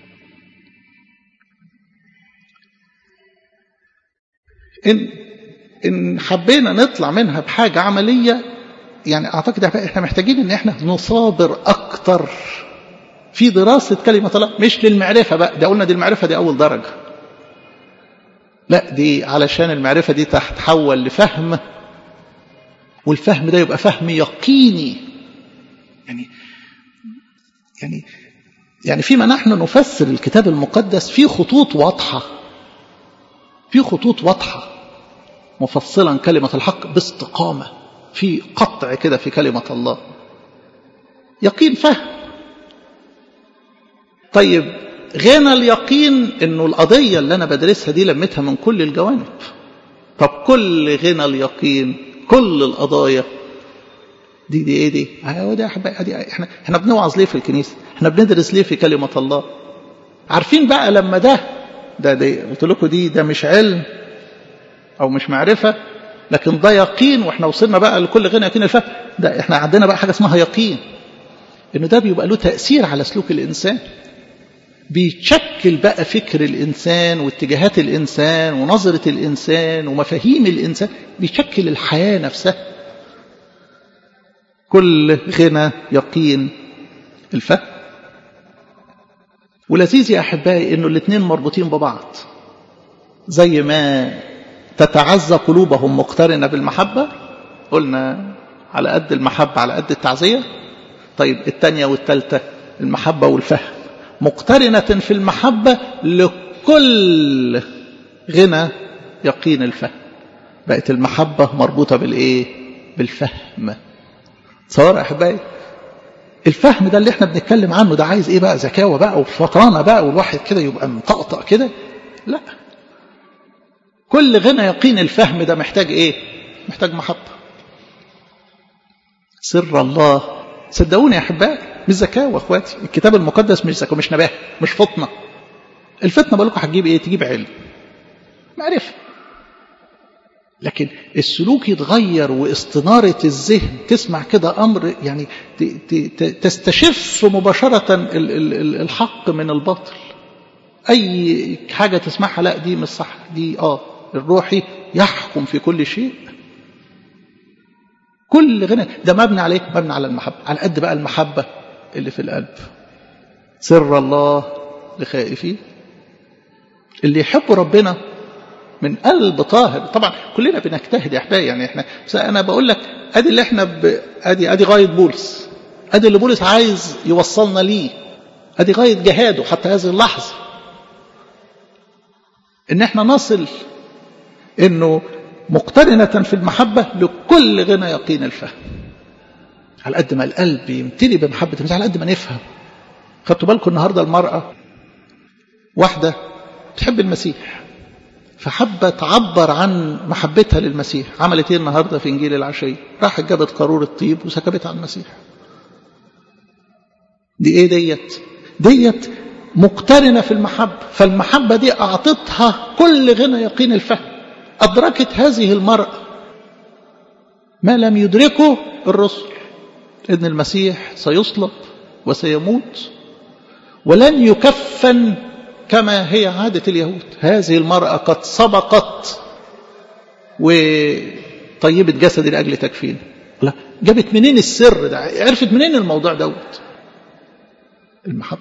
إن, إن حبينا نطلع منها بحاجة عملية، يعني أعتقد احنا محتاجين ان احنا نصابر أكتر في دراسة كلمة الله، مش للمعرفة بقى، ده قلنا دي المعرفة دي أول درجة، لا، دي علشان المعرفة دي تتحول لفهم، والفهم ده يبقى فهم يقيني. يعني يعني يعني فيما نحن نفسر الكتاب المقدس في خطوط واضحة، في خطوط واضحة مفصلا كلمة الحق باستقامة، في قطع كده في كلمة الله، يقين فهم. طيب غنى اليقين انه القضية اللي انا بدرسها دي لمتها من كل الجوانب. طب كل غنى اليقين، كل القضايا دي دي ايه دي؟ دي احنا احنا بنوعظ ليه في الكنيسة؟ احنا بندرس ليه في كلمة الله؟ عارفين بقى لما ده ده ده قلت لكم دي ده مش علم او مش معرفة، لكن ده يقين، واحنا وصلنا بقى لكل غنى يقين الفهم. ده احنا عندنا بقى حاجة اسمها يقين، انه ده بيبقى له تأثير على سلوك الانسان، بيتشكل بقى فكر الإنسان واتجاهات الإنسان ونظرة الإنسان ومفاهيم الإنسان، بيشكل الحياة نفسها. كل غنى يقين الفهم. ولذيذ يا أحبائي إنه الاثنين مربوطين ببعض، زي ما تتعزى قلوبهم مقترنة بالمحبة، قلنا على قد المحبة على قد التعزية. طيب الثانية والثالثة المحبة والفهم مقترنة في المحبة لكل غنى يقين الفهم. بقت المحبة مربوطة بالإيه؟ بالفهم. صار أحبائي الفهم ده اللي احنا بنتكلم عنه ده عايز إيه بقى؟ ذكاوة بقى وفطانة بقى والواحد كده يبقى مطقطق كده؟ لا، كل غنى يقين الفهم ده محتاج إيه؟ محتاج محبة. سر الله، صدقوني يا أحبائي، مش ذكاوة اخواتي، الكتاب المقدس مش ذكاوة، مش نباهة، مش فطنة. الفتنة بقول لكم هتجيب ايه؟ تجيب علم، معرفة. لكن السلوك يتغير واستنارة الذهن، تسمع كده أمر يعني تستشف مباشرة الحق من الباطل. أي حاجة تسمعها لا دي مش صح، دي آه الروحي يحكم في كل شيء. كل غنى ده مبني عليه، مبني على المحبة، على قد بقى المحبة اللي في القلب. سر الله لخائفين، اللي يحبوا ربنا من قلب طاهر. طبعا كلنا بنجتهد يا احبائي، يعني احنا انا بقول لك ادي اللي احنا ب... ادي ادي غايه بولس، ادي اللي بولس عايز يوصلنا ليه، ادي غايه جهاده حتى هذه اللحظه، ان احنا نصل انه مقترنه في المحبه لكل غنى يقين الفهم. على قد ما القلب يمتلي بمحبه، مش على قد ما نفهم. خدتوا بالكم النهارده المراه واحده تحب المسيح فحبة تعبر عن محبتها للمسيح، عملت ايه النهارده في انجيل العشيه؟ راحت جابت قارورة طيب وسكبتها على المسيح. دي ايه ديت؟ ديت مقترنه في المحبه، فالمحبه دي اعطتها كل غنى يقين الفهم. ادركت هذه المرأة ما لم يدركه الرسل، ان المسيح سيصلب وسيموت ولن يكفن كما هي عادة اليهود. هذه المرأة قد سبقت وطيبت جسد لأجل تكفين. لا، جابت منين السر ده؟ عرفت منين الموضوع دوت؟ المحبة.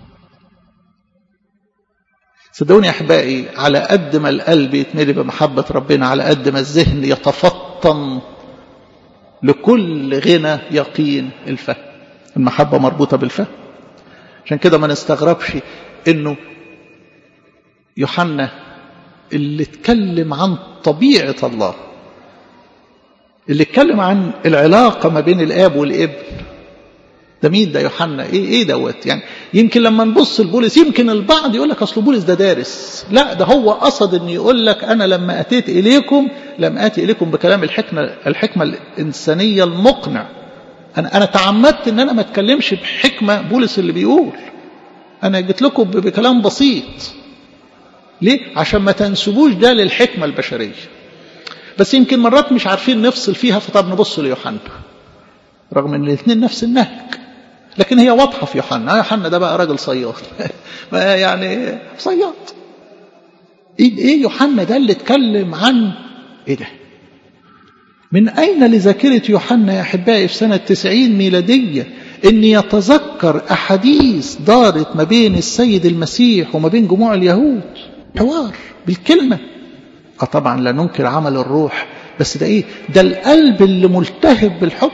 صدقوني يا أحبائي، على قد ما القلب يتملي بمحبة ربنا، على قد ما الذهن يتفطن لكل غنى يقين الفهم. المحبة مربوطة بالفهم. عشان كده ما نستغربش إنه يوحنا اللي اتكلم عن طبيعة الله، اللي اتكلم عن العلاقة ما بين الآب والابن، ده مين ده؟ يوحنا. ايه ايه دوت؟ يعني يمكن لما نبص لبولس يمكن البعض يقول لك اصل بولس ده دارس. لا، ده هو قصد ان يقول لك انا لما اتيت اليكم لم اتي اليكم بكلام الحكمه الحكمه الانسانيه المقنع. انا انا تعمدت ان انا ما اتكلمش بحكمه بولس اللي بيقول، انا جيت لكم بكلام بسيط. ليه؟ عشان ما تنسبوش ده للحكمه البشريه. بس يمكن مرات مش عارفين نفصل فيها، فطب نبص ليوحنا رغم ان الاثنين نفس النهج، لكن هي واضحه في يوحنا. يوحنا ده بقى راجل صياد يعني صياد. ايه يوحنا ده اللي اتكلم عن ايه ده؟ من اين لذاكره يوحنا يا احبائي في سنه تسعين ميلاديه ان يتذكر احاديث دارت ما بين السيد المسيح وما بين جموع اليهود، حوار بالكلمه. اه طبعا لا ننكر عمل الروح، بس ده ايه؟ ده القلب اللي ملتهب بالحب.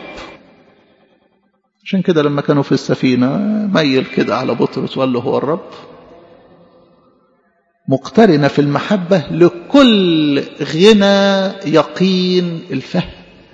عشان كده لما كانوا في السفينة ميل كده على بطرس وقال له هو الرب. مقترنة في المحبة لكل غنى يقين الفهم.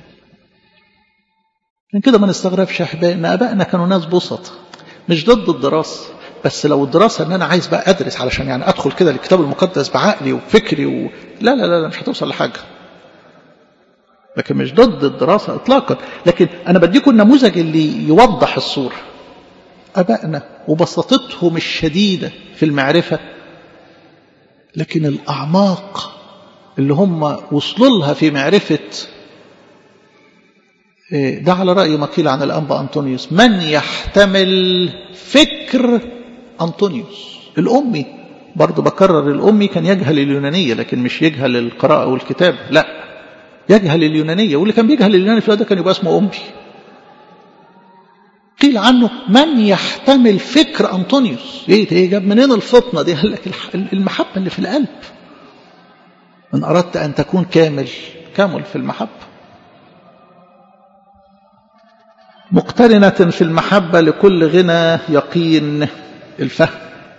عشان كده ما نستغربش يا احبائي ان ابائنا كانوا ناس بسط، مش ضد الدراسة، بس لو الدراسة ان انا عايز بقى ادرس علشان يعني ادخل كده الكتاب المقدس بعقلي وفكري و... لا لا لا مش هتوصل لحاجة. لكن مش ضد الدراسة اطلاقا، لكن انا بديكم النموذج اللي يوضح الصورة. ابائنا وبساطتهم الشديدة في المعرفة، لكن الاعماق اللي هم وصلوا لها في معرفة، ده على رأي ما قيل عن الأنبا أنطونيوس: من يحتمل فكر أنطونيوس الأمي. برضو بكرر، الأمي كان يجهل اليونانية، لكن مش يجهل القراءة والكتاب، لا، يجهل اليونانية. واللي كان بيجهل اليوناني في ده كان يبقى اسمه أمي. قيل عنه من يحتمل فكر أنطونيوس. ايه ايه جاب منين الفطنة دي؟ قال لك المحبة اللي في القلب. إن أردت أن تكون كامل، كامل في المحبة. مقترنة في المحبة لكل غنى يقين الفهم.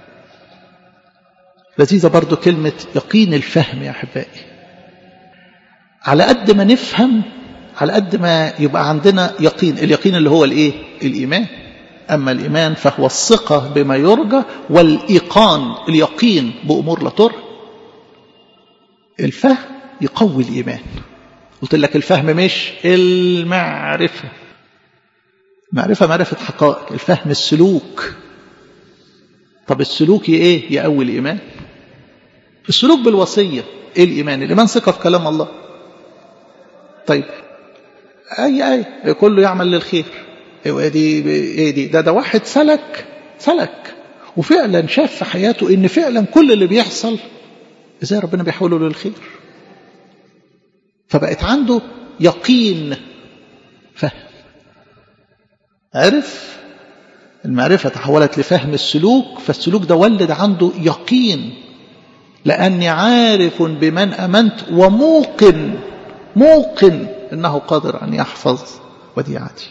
لذيذة برضو كلمة يقين الفهم يا أحبائي. على قد ما نفهم على قد ما يبقى عندنا يقين. اليقين اللي هو الايه؟ الإيمان. أما الإيمان فهو الثقة بما يرجى، والإيقان اليقين بأمور لا ترى. الفهم يقوي الإيمان. قلت لك الفهم مش المعرفة. معرفة معرفة حقائق، الفهم السلوك. طب السلوك ايه؟ يقوي الإيمان. السلوك بالوصية. ايه الإيمان؟ الإيمان ثقة في كلام الله. طيب أي أي كله يعمل للخير. إيه دي إيه دي ده ده واحد سلك سلك وفعلا شاف في حياته إن فعلا كل اللي بيحصل إزاي ربنا بيحوله للخير. فبقت عنده يقين، فهم، عرف المعرفة تحولت لفهم السلوك، فالسلوك ده ولد عنده يقين، لأني عارف بمن أمنت وموقن موقن إنه قادر أن يحفظ وديعتي.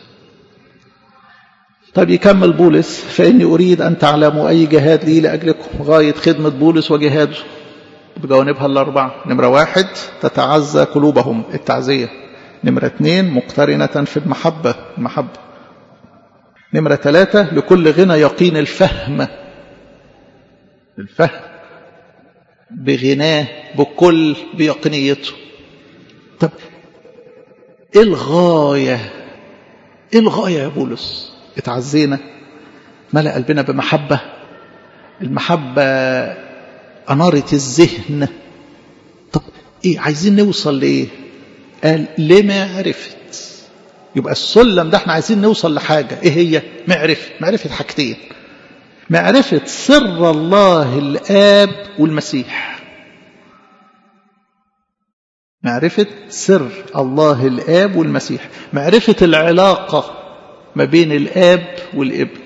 طيب يكمل بولس: فإني أريد أن تعلموا أي جهاد لي لأجلكم. غاية خدمة بولس وجهاده بجوانبها الأربعة: نمرة واحد تتعزى قلوبهم، التعزية. نمرة اثنين مقترنة في المحبة، المحبة. نمرة ثلاثة لكل غنى يقين الفهم، الفهم بغناه بكل بيقينيته. طب ايه الغاية؟ ايه الغاية يا بولس؟ اتعزينا، ملأ قلبنا بمحبة، المحبة أنارة الذهن. طب ايه عايزين نوصل لإيه؟ قال لمعرفة. يبقى السلم ده احنا عايزين نوصل لحاجة، ايه هي؟ معرفة. معرفة حاجتين: معرفة سر الله الآب والمسيح. معرفة سر الله الآب والمسيح، معرفة العلاقة ما بين الآب والابن.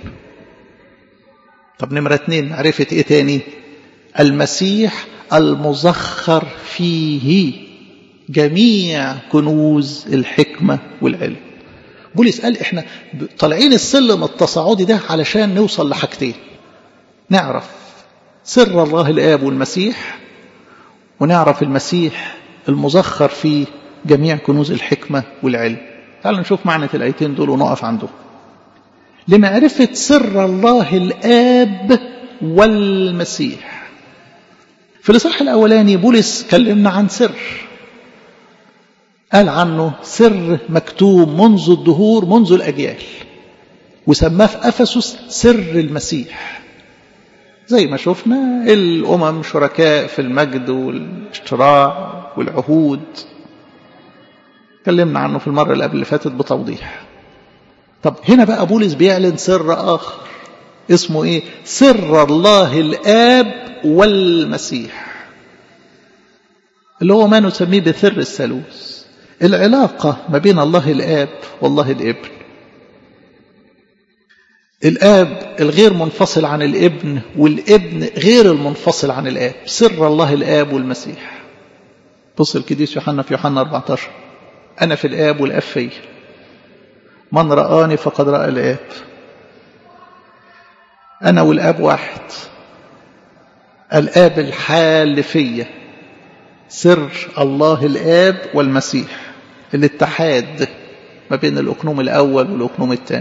طب نمرة اتنين معرفة ايه تاني؟ المسيح المزخر فيه جميع كنوز الحكمة والعلم. بولس قال احنا طالعين السلم التصاعدي ده علشان نوصل لحاجتين: نعرف سر الله الآب والمسيح، ونعرف المسيح المزخر فيه جميع كنوز الحكمة والعلم. تعالوا نشوف معنى الآيتين دول ونقف عندهم. لمعرفة سر الله الآب والمسيح. في الإصحاح الأولاني بولس كلمنا عن سر، قال عنه سر مكتوم منذ الدهور منذ الأجيال، وسماه في أفسس سر المسيح. زي ما شفنا الأمم شركاء في المجد والاشتراع والعهود، كلمنا عنه في المرة اللي قبل اللي فاتت بتوضيح. طب هنا بقى بولس بيعلن سر آخر اسمه ايه؟ سر الله الآب والمسيح، اللي هو ما نسميه بسر الثالوث، العلاقة ما بين الله الآب والله الابن. الآب الغير منفصل عن الابن، والابن غير المنفصل عن الآب. سر الله الآب والمسيح. بص القديس يوحنا في يوحنا أربعة عشر: أنا في الآب والآب في، من رآني فقد رأى الآب. أنا والآب واحد، الآب الحال فيا. سر الله الآب والمسيح، الاتحاد ما بين الأقنوم الأول والأقنوم الثاني.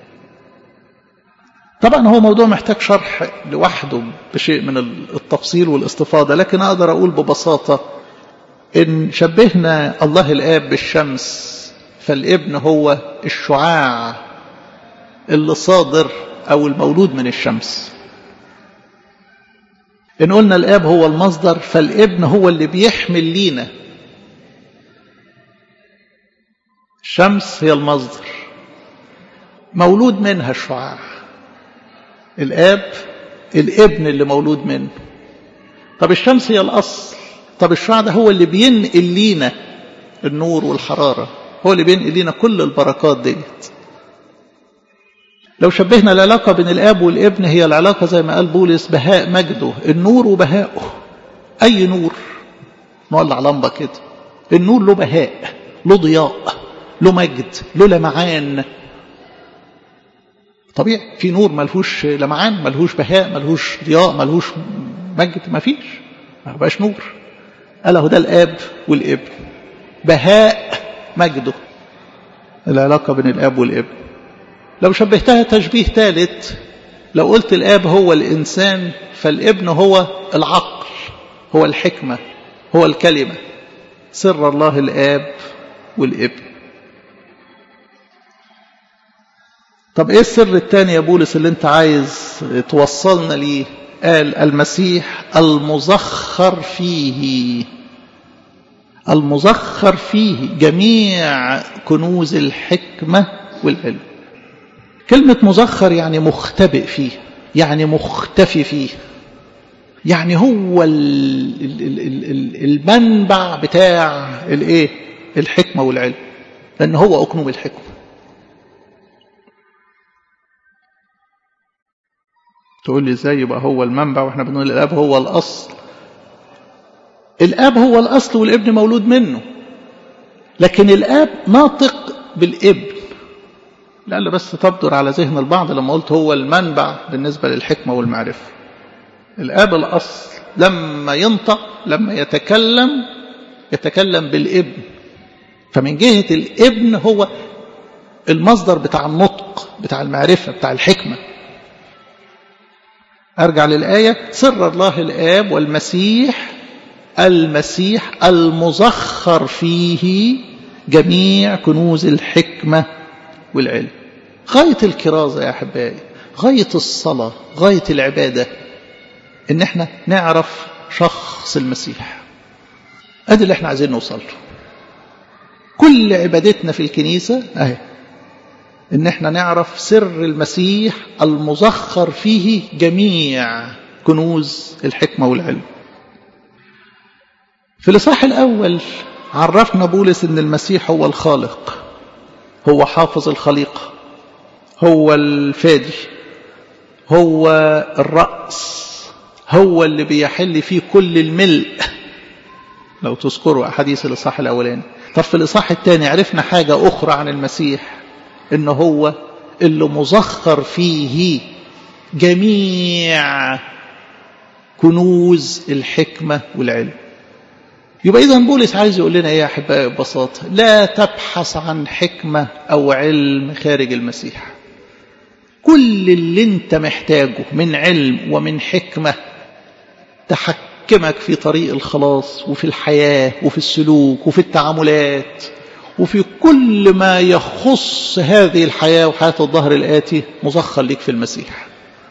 طبعا هو موضوع محتاج شرح لوحده بشيء من التفصيل والاستفاضة، لكن أقدر أقول ببساطة إن شبهنا الله الآب بالشمس، فالابن هو الشعاع اللي صادر أو المولود من الشمس. إن قلنا الآب هو المصدر، فالابن هو اللي بيحمل لينا. الشمس هي المصدر، مولود منها الشعاع. الآب الابن اللي مولود منه. طب الشمس هي الأصل، طب الشعاع ده هو اللي بينقل لينا النور والحرارة، هو اللي بينقل لينا كل البركات ديت. لو شبهنا العلاقة بين الآب والابن، هي العلاقة زي ما قال بولس بهاء مجده، النور وبهاءه. أي نور، نولع لمبة كده، النور له بهاء، له ضياء، له مجد، له لمعان. طبيعي في نور ملهوش لمعان، ملهوش بهاء، ملهوش ضياء، ملهوش مجد، ما فيش، ما بقاش نور. قال هو ده الآب والابن، بهاء مجده، العلاقة بين الآب والابن. لو شبهتها تشبيه ثالث، لو قلت الآب هو الإنسان، فالابن هو العقل، هو الحكمة، هو الكلمة. سر الله الآب والابن. طب ايه السر الثاني يا بولس اللي انت عايز توصلنا ليه؟ قال المسيح المزخر فيه. المزخر فيه جميع كنوز الحكمة والعلم. كلمة مزخر يعني مختبئ فيه، يعني مختفي فيه، يعني هو المنبع بتاع الايه؟ الحكمة والعلم، لأن هو أكنوم الحكمة. تقول لي ازاي يبقى هو المنبع واحنا بنقول الاب هو الاصل؟ الاب هو الاصل والابن مولود منه، لكن الاب ناطق بالابن. لألا بس تبدر على ذهن البعض لما قلت هو المنبع بالنسبة للحكمة والمعرفة. الاب الاصل، لما ينطق لما يتكلم يتكلم بالابن، فمن جهة الابن هو المصدر بتاع النطق بتاع المعرفة بتاع الحكمة. أرجع للآية: سر الله الآب والمسيح، المسيح المزخر فيه جميع كنوز الحكمة والعلم. غاية الكرازة يا أحبائي، غاية الصلاة، غاية العبادة، إن احنا نعرف شخص المسيح. أدي اللي احنا عايزين نوصل له. كل عبادتنا في الكنيسة أهي إن احنا نعرف سر المسيح المزخر فيه جميع كنوز الحكمة والعلم. في الإصحاح الأول عرفنا بولس إن المسيح هو الخالق، هو حافظ الخليقة، هو الفادي، هو الرأس، هو اللي بيحل فيه كل الملء، لو تذكروا أحاديث الإصحاح الأولاني. طب في الإصحاح الثاني عرفنا حاجة أخرى عن المسيح، إنه هو اللي مزخر فيه جميع كنوز الحكمة والعلم. يبقى إذن بولس عايز يقول لنا إيه يا أحبائي ببساطة؟ لا تبحث عن حكمة أو علم خارج المسيح. كل اللي انت محتاجه من علم ومن حكمة تحكمك في طريق الخلاص وفي الحياة وفي السلوك وفي التعاملات وفي كل ما يخص هذه الحياة وحياة الظهر الآتي، مزخر لك في المسيح.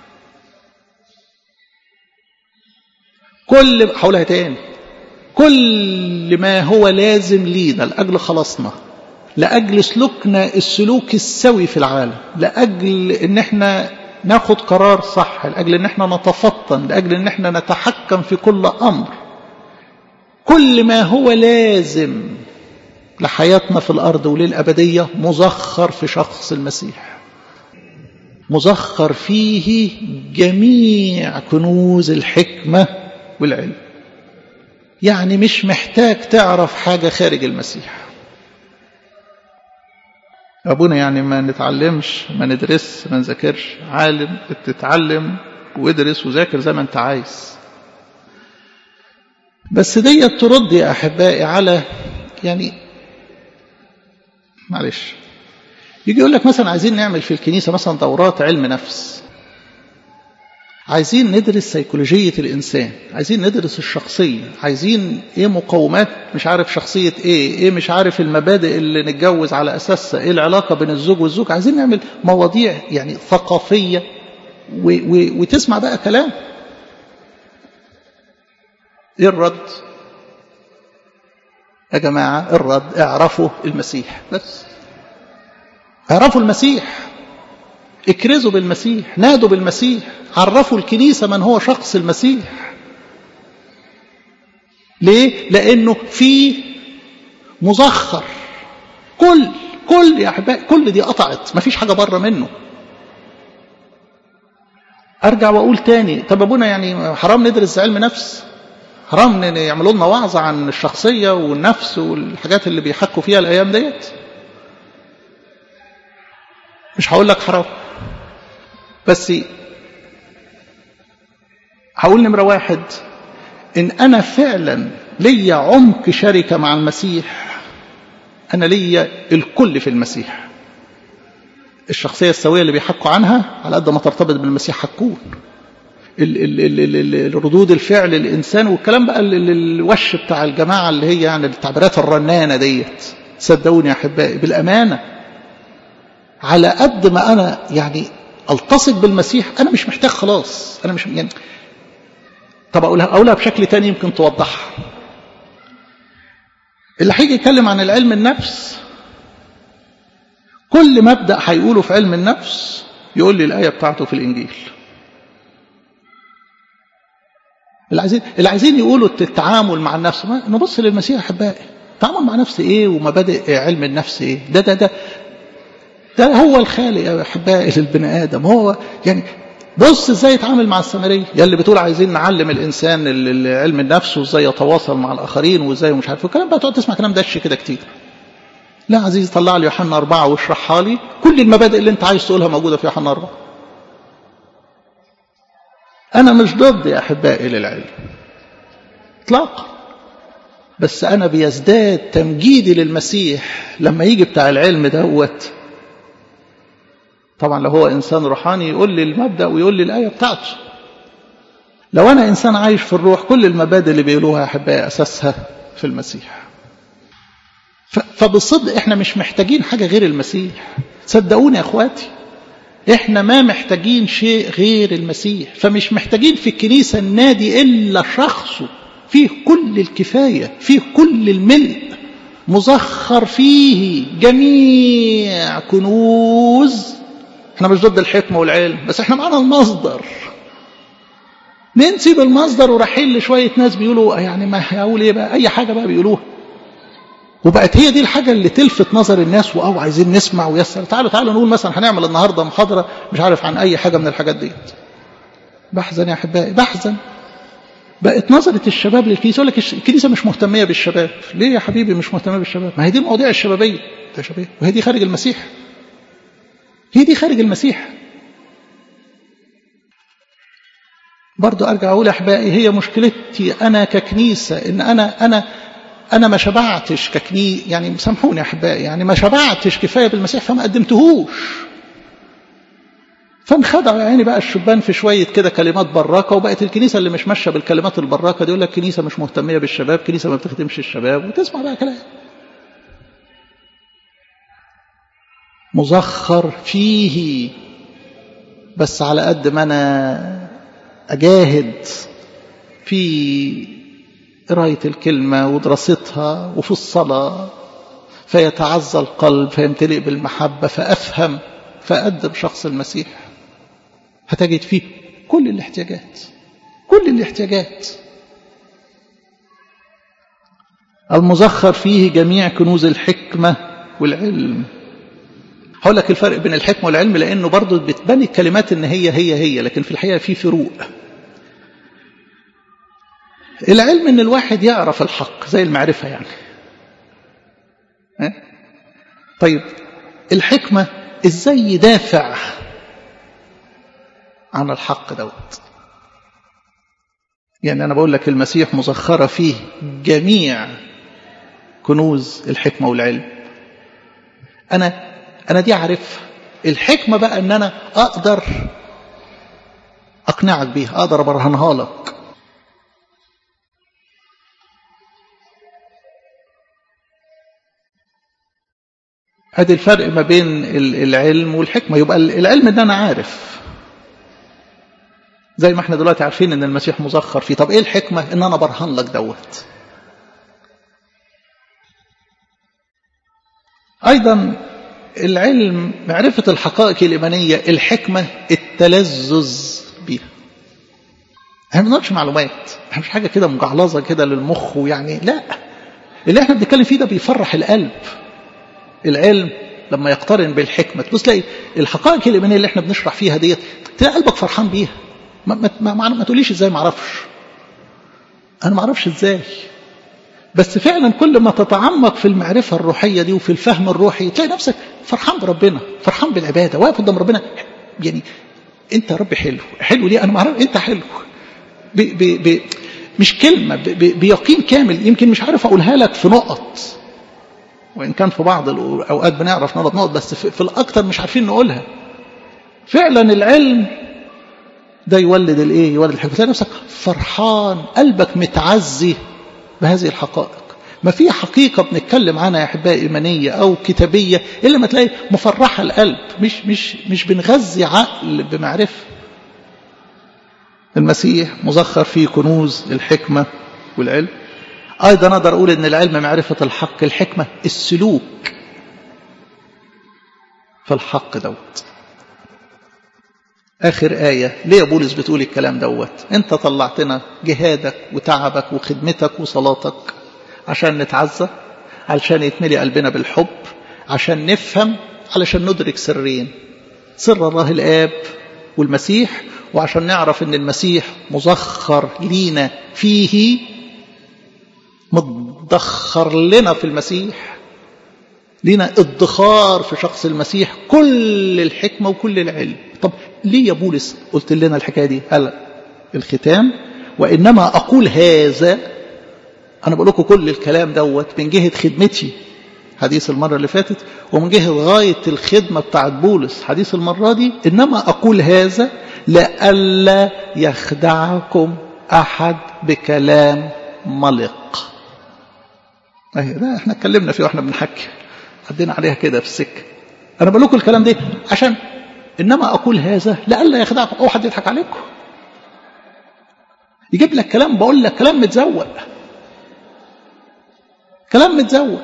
كل حولها تاني، كل ما هو لازم لينا لأجل خلاصنا، لأجل سلوكنا السلوك السوي في العالم، لأجل ان احنا ناخد قرار صح، لأجل ان احنا نتفطن، لأجل ان احنا نتحكم في كل أمر، كل ما هو لازم لحياتنا في الأرض وللأبدية مزخر في شخص المسيح. مزخر فيه جميع كنوز الحكمة والعلم. يعني مش محتاج تعرف حاجة خارج المسيح. أبونا يعني ما نتعلمش، ما ندرس، ما نذاكرش. عالم تتعلم وادرس وذاكر زي ما انت عايز. بس دي ترد يا أحبائي على يعني معلش يجي يقول لك مثلا عايزين نعمل في الكنيسة مثلا دورات علم نفس، عايزين ندرس سيكولوجية الإنسان، عايزين ندرس الشخصية، عايزين إيه مقومات مش عارف شخصية إيه، إيه مش عارف المبادئ اللي نتجوز على أساسها، إيه العلاقة بين الزوج والزوج. عايزين نعمل مواضيع يعني ثقافية و و وتسمع بقى كلام. إيه الرد يا جماعة؟ الرد: اعرفوا المسيح بس. اعرفوا المسيح، اكرزوا بالمسيح، نادوا بالمسيح، عرفوا الكنيسة من هو شخص المسيح. ليه؟ لأنه في مزخر. كل كل يا أحبائي كل دي قطعت، ما فيش حاجة بره منه. أرجع وأقول تاني: طب أبونا يعني حرام ندرس علم نفس؟ حرام يعملوا لنا وعظة عن الشخصية والنفس والحاجات اللي بيحكوا فيها الأيام ديت؟ مش هقول لك حرام، بس هقول نمرة واحد: إن أنا فعلا ليا عمق شركة مع المسيح، أنا ليا الكل في المسيح. الشخصية السوية اللي بيحكوا عنها على قد ما ترتبط بالمسيح هتكون. ال ال ال ال الردود الفعل الإنسان والكلام بقى ال الوش بتاع الجماعة اللي هي يعني التعبيرات الرنانة ديت، صدقوني يا أحبائي بالأمانة، على قد ما أنا يعني ألتصق بالمسيح أنا مش محتاج خلاص. أنا مش يعني طب أقولها أقولها بشكل تاني يمكن توضحها. اللي هيجي يتكلم عن العلم النفس كل مبدأ هيقوله في علم النفس يقول لي الآية بتاعته في الإنجيل. اللي عايزين اللي عايزين يقولوا التعامل مع النفس، نبص للمسيح أحبائي. التعامل مع نفس إيه ومبادئ علم النفس إيه؟ ده ده ده ده هو الخالق يا أحبائي للبني آدم. هو يعني بص ازاي يتعامل مع السامريه، يلي بتقول عايزين نعلم الانسان علم النفس وازاي يتواصل مع الاخرين وازاي ومش عارف الكلام بقى، تقعد تسمع كلام دش كده كتير. لا عزيز، طلع لي يوحنا أربعة واشرحها لي، كل المبادئ اللي انت عايز تقولها موجوده في يوحنا أربعة. انا مش ضد يا احبائي للعلم اطلاقا، بس انا بيزداد تمجيدي للمسيح لما يجي بتاع العلم دوت. طبعا لو هو إنسان روحاني يقول لي المبدأ ويقول لي الآية بتاعته. لو أنا إنسان عايش في الروح كل المبادئ اللي بيقولوها يا أحبائي أساسها في المسيح. فبالصدق إحنا مش محتاجين حاجة غير المسيح، صدقوني يا أخواتي، إحنا ما محتاجين شيء غير المسيح. فمش محتاجين في الكنيسة النادي إلا شخصه فيه كل الكفاية، فيه كل الملء، مزخر فيه جميع كنوز. احنا مش ضد الحكمة والعلم، بس احنا معانا المصدر. ننسيب المصدر ورايحين لشوية ناس بيقولوا يعني ما هيقول ايه بقى، اي حاجة بقى بيقولوها، وبقت هي دي الحاجة اللي تلفت نظر الناس واو عايزين نسمع ويسر. تعالوا تعالوا نقول مثلا هنعمل النهاردة محاضرة مش عارف عن اي حاجة من الحاجات دي. بحزن يا احبائي، بحزن. بقت نظرة الشباب للكنيسة يقول لك الكنيسة مش مهتمية بالشباب. ليه يا حبيبي مش مهتمية بالشباب؟ ما هي دي المواضيع الشبابية يا شباب، وهي دي خارج المسيح، هي دي خارج المسيح. برضو أرجع أقول أحبائي، هي مشكلتي أنا ككنيسة إن أنا أنا أنا ما شبعتش ككنيسة، يعني سامحوني يا أحبائي، يعني ما شبعتش كفاية بالمسيح فما قدمتهوش. فانخدعوا يعني بقى الشبان في شوية كده كلمات براكة، وبقت الكنيسة اللي مش ماشية بالكلمات البراكة دي يقول لك كنيسة مش مهتمية بالشباب، كنيسة ما بتخدمش الشباب، وتسمع بقى كلام مزخر فيه. بس على قد ما أنا أجاهد في قراية الكلمة ودراستها وفي الصلاة فيتعزى القلب فيمتلئ بالمحبة فأفهم فأقدم شخص المسيح، هتجد فيه كل الاحتياجات، كل الاحتياجات. المزخر فيه جميع كنوز الحكمة والعلم. هقول لك الفرق بين الحكمة والعلم، لأنه برضو بتبني الكلمات إن هي هي هي، لكن في الحقيقة في فروق. العلم إن الواحد يعرف الحق زي المعرفة يعني. طيب الحكمة إزاي يدافع عن الحق دوت. يعني أنا بقول لك المسيح مزخرة فيه جميع كنوز الحكمة والعلم. أنا أنا دي أعرف. الحكمة بقى أن أنا أقدر أقنعك بيها، أقدر أبرهنها لك. هذا الفرق ما بين العلم والحكمة. يبقى العلم ده أنا عارف زي ما احنا دلوقتي عارفين أن المسيح مزخر فيه. طب إيه الحكمة؟ أن أنا برهن لك دوت. أيضا العلم معرفة الحقائق الإيمانية، الحكمة التلذذ بها. احنا ما بنقولش معلومات، احنا مش حاجة كده مجعلظة كده للمخ ويعني لا، اللي احنا بنتكلم فيه ده بيفرح القلب. العلم لما يقترن بالحكمة تبص تلاقي الحقائق الإيمانية اللي احنا بنشرح فيها ديت تلاقي قلبك فرحان بيها. ما, ما, ما, ما, ما تقوليش ازاي ما اعرفش، انا ما اعرفش ازاي، بس فعلا كل ما تتعمق في المعرفة الروحية دي وفي الفهم الروحي تلاقي نفسك فرحان بربنا، فرحان بالعبادة، واقف قدام ربنا. يعني انت يا رب حلو، حلو ليه؟ انا ما اعرف، انت حلو ب ب ب مش كلمة، ب ب بيقين كامل. يمكن مش عارف اقولها لك في نقط، وان كان في بعض الاوقات بنعرف نقط نقط، بس في, في الاكثر مش عارفين نقولها. فعلا العلم ده يولد الايه؟ يولد الحكمة. تلاقي نفسك فرحان، قلبك متعزي بهذه الحقائق. ما في حقيقة بنتكلم عنها يا أحبائي إيمانية أو كتابية إلا ما تلاقي مفرحة القلب، مش مش مش بنغذي عقل بمعرفة. المسيح مزخر فيه كنوز الحكمة والعلم. أيضا أقدر أقول إن العلم معرفة الحق، الحكمة السلوك في الحق دوت. آخر آية، ليه يا بولس بتقول الكلام دوت؟ أنت طلعتنا جهادك وتعبك وخدمتك وصلاتك عشان نتعزى، علشان يتملي قلبنا بالحب، عشان نفهم، علشان ندرك سرين، سر الله الآب والمسيح، وعشان نعرف ان المسيح مزخر لينا فيه، متدخر لنا في المسيح، لينا ادخار في شخص المسيح كل الحكمة وكل العلم. طب ليه يا بولس قلت لنا الحكاية دي؟ قال الختام، وإنما أقول هذا، أنا بقول لكم كل الكلام دوت من جهة خدمتي حديث المرة اللي فاتت، ومن جهة غاية الخدمة بتاعت بولس حديث المرة دي، إنما أقول هذا لئلا يخدعكم أحد بكلام ملق. أيه ده احنا اتكلمنا فيه واحنا بنحكي، عدينا عليها كده في السكة. أنا بقول لكم الكلام ده عشان إنما أقول هذا لئلا يخدعكم، أو حد يضحك عليكم يجيب لك كلام، بقول لك كلام متزوق، كلام متزوق.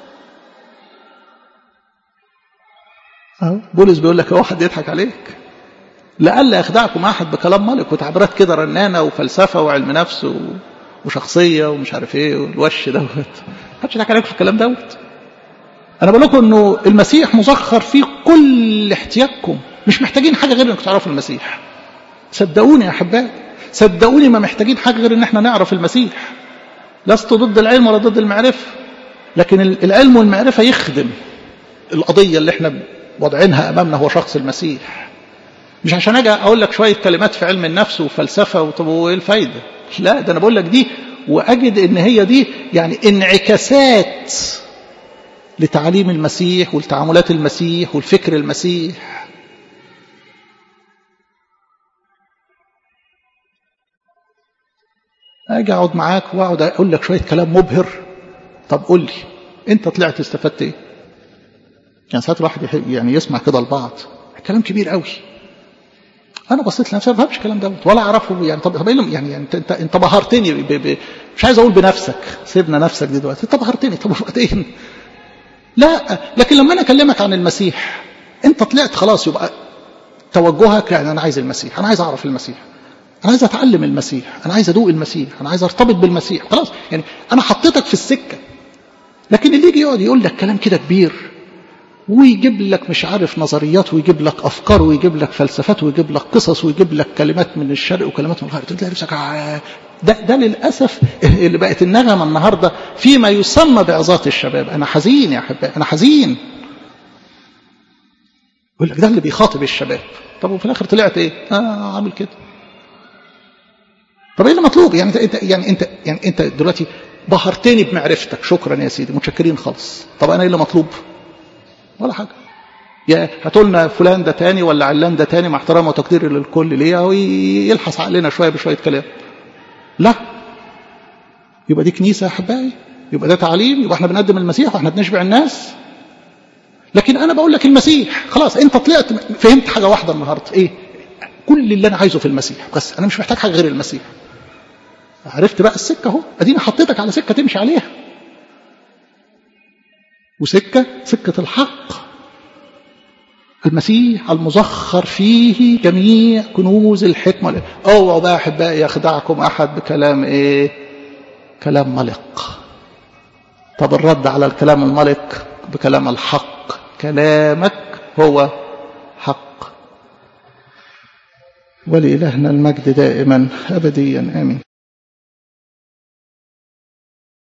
بولس بيقول لك هو حد يضحك عليك، لئلا يخدعكم احد بكلام ملك وتعبيرات كده رنانه وفلسفه وعلم نفس وشخصيه ومش عارف ايه والوش دوت. محدش يضحك عليكم في الكلام دوت. انا بقول لكم انه المسيح مزخر في كل احتياجكم، مش محتاجين حاجه غير انكم تعرفوا المسيح. صدقوني يا احبائي، صدقوني ما محتاجين حاجه غير ان احنا نعرف المسيح. لست ضد العلم ولا ضد المعرفه، لكن العلم والمعرفه يخدم القضيه اللي احنا وضعينها امامنا، هو شخص المسيح. مش عشان اجي اقول لك شويه كلمات في علم النفس وفلسفه وطب وايه الفايده، لا، ده انا بقول لك دي واجد ان هي دي يعني انعكاسات لتعليم المسيح ولتعاملات المسيح والفكر المسيح. اجي اقعد معاك واقعد اقول لك شويه كلام مبهر، طب قول لي انت طلعت استفدت ايه؟ يعني ساعات الواحد يعني يسمع كده البعض كلام كبير قوي، انا بصيت لنفسي ما بفهمش الكلام دوت ولا اعرفه. يعني طب يعني, يعني انت انت انت بهرتني ب... ب... مش عايز اقول بنفسك، سيبنا نفسك دي دلوقتي، انت بهرتني. طب وبعدين؟ لا، لكن لما انا اكلمك عن المسيح انت طلعت خلاص، يبقى توجهك يعني انا عايز المسيح، انا عايز اعرف المسيح، انا عايز اتعلم المسيح، انا عايز ادوق المسيح، انا عايز ارتبط بالمسيح. خلاص يعني انا حطيتك في السكه. لكن اللي يجي يقعد يقول لك كلام كده كبير ويجيب لك مش عارف نظريات ويجيب لك افكار ويجيب لك فلسفات ويجيب لك قصص ويجيب لك كلمات من الشرق وكلمات من الغرب، تلاقي نفسك ده ده للاسف اللي بقت النغمه النهارده فيما يسمى بعظات الشباب. انا حزين يا احبائي، انا حزين. يقول لك ده اللي بيخاطب الشباب. طب وفي الاخر طلعت ايه؟ اه عامل كده. طب ايه اللي مطلوب؟ يعني انت يعني انت يعني انت دلوقتي بهرتني بمعرفتك، شكرا يا سيدي، متشكرين خالص. طب انا ايه اللي مطلوب؟ ولا حاجه. يا هتقولنا فلان ده تاني ولا علان ده تاني، مع احترام وتقديري للكل، ليه ويلحس عقلنا شويه بشويه كلام. لا، يبقى دي كنيسه يا احبائي، يبقى ده تعليم، يبقى احنا بنقدم المسيح واحنا بنشبع الناس. لكن انا بقول لك المسيح خلاص، انت طلعت فهمت حاجه واحده النهارده، ايه؟ كل اللي انا عايزه في المسيح، بس انا مش محتاج حاجه غير المسيح. عرفت بقى السكه اهو، اديني حطيتك على سكه تمشي عليها، وسكه سكه الحق، المسيح المزخر فيه جميع كنوز الحكمه. اوعوا بقى احبائي يخدعكم احد بكلام ايه؟ كلام ملق. طب الرد على الكلام الملق بكلام الحق، كلامك هو حق. ولإلهنا المجد دائما أبديا آمين.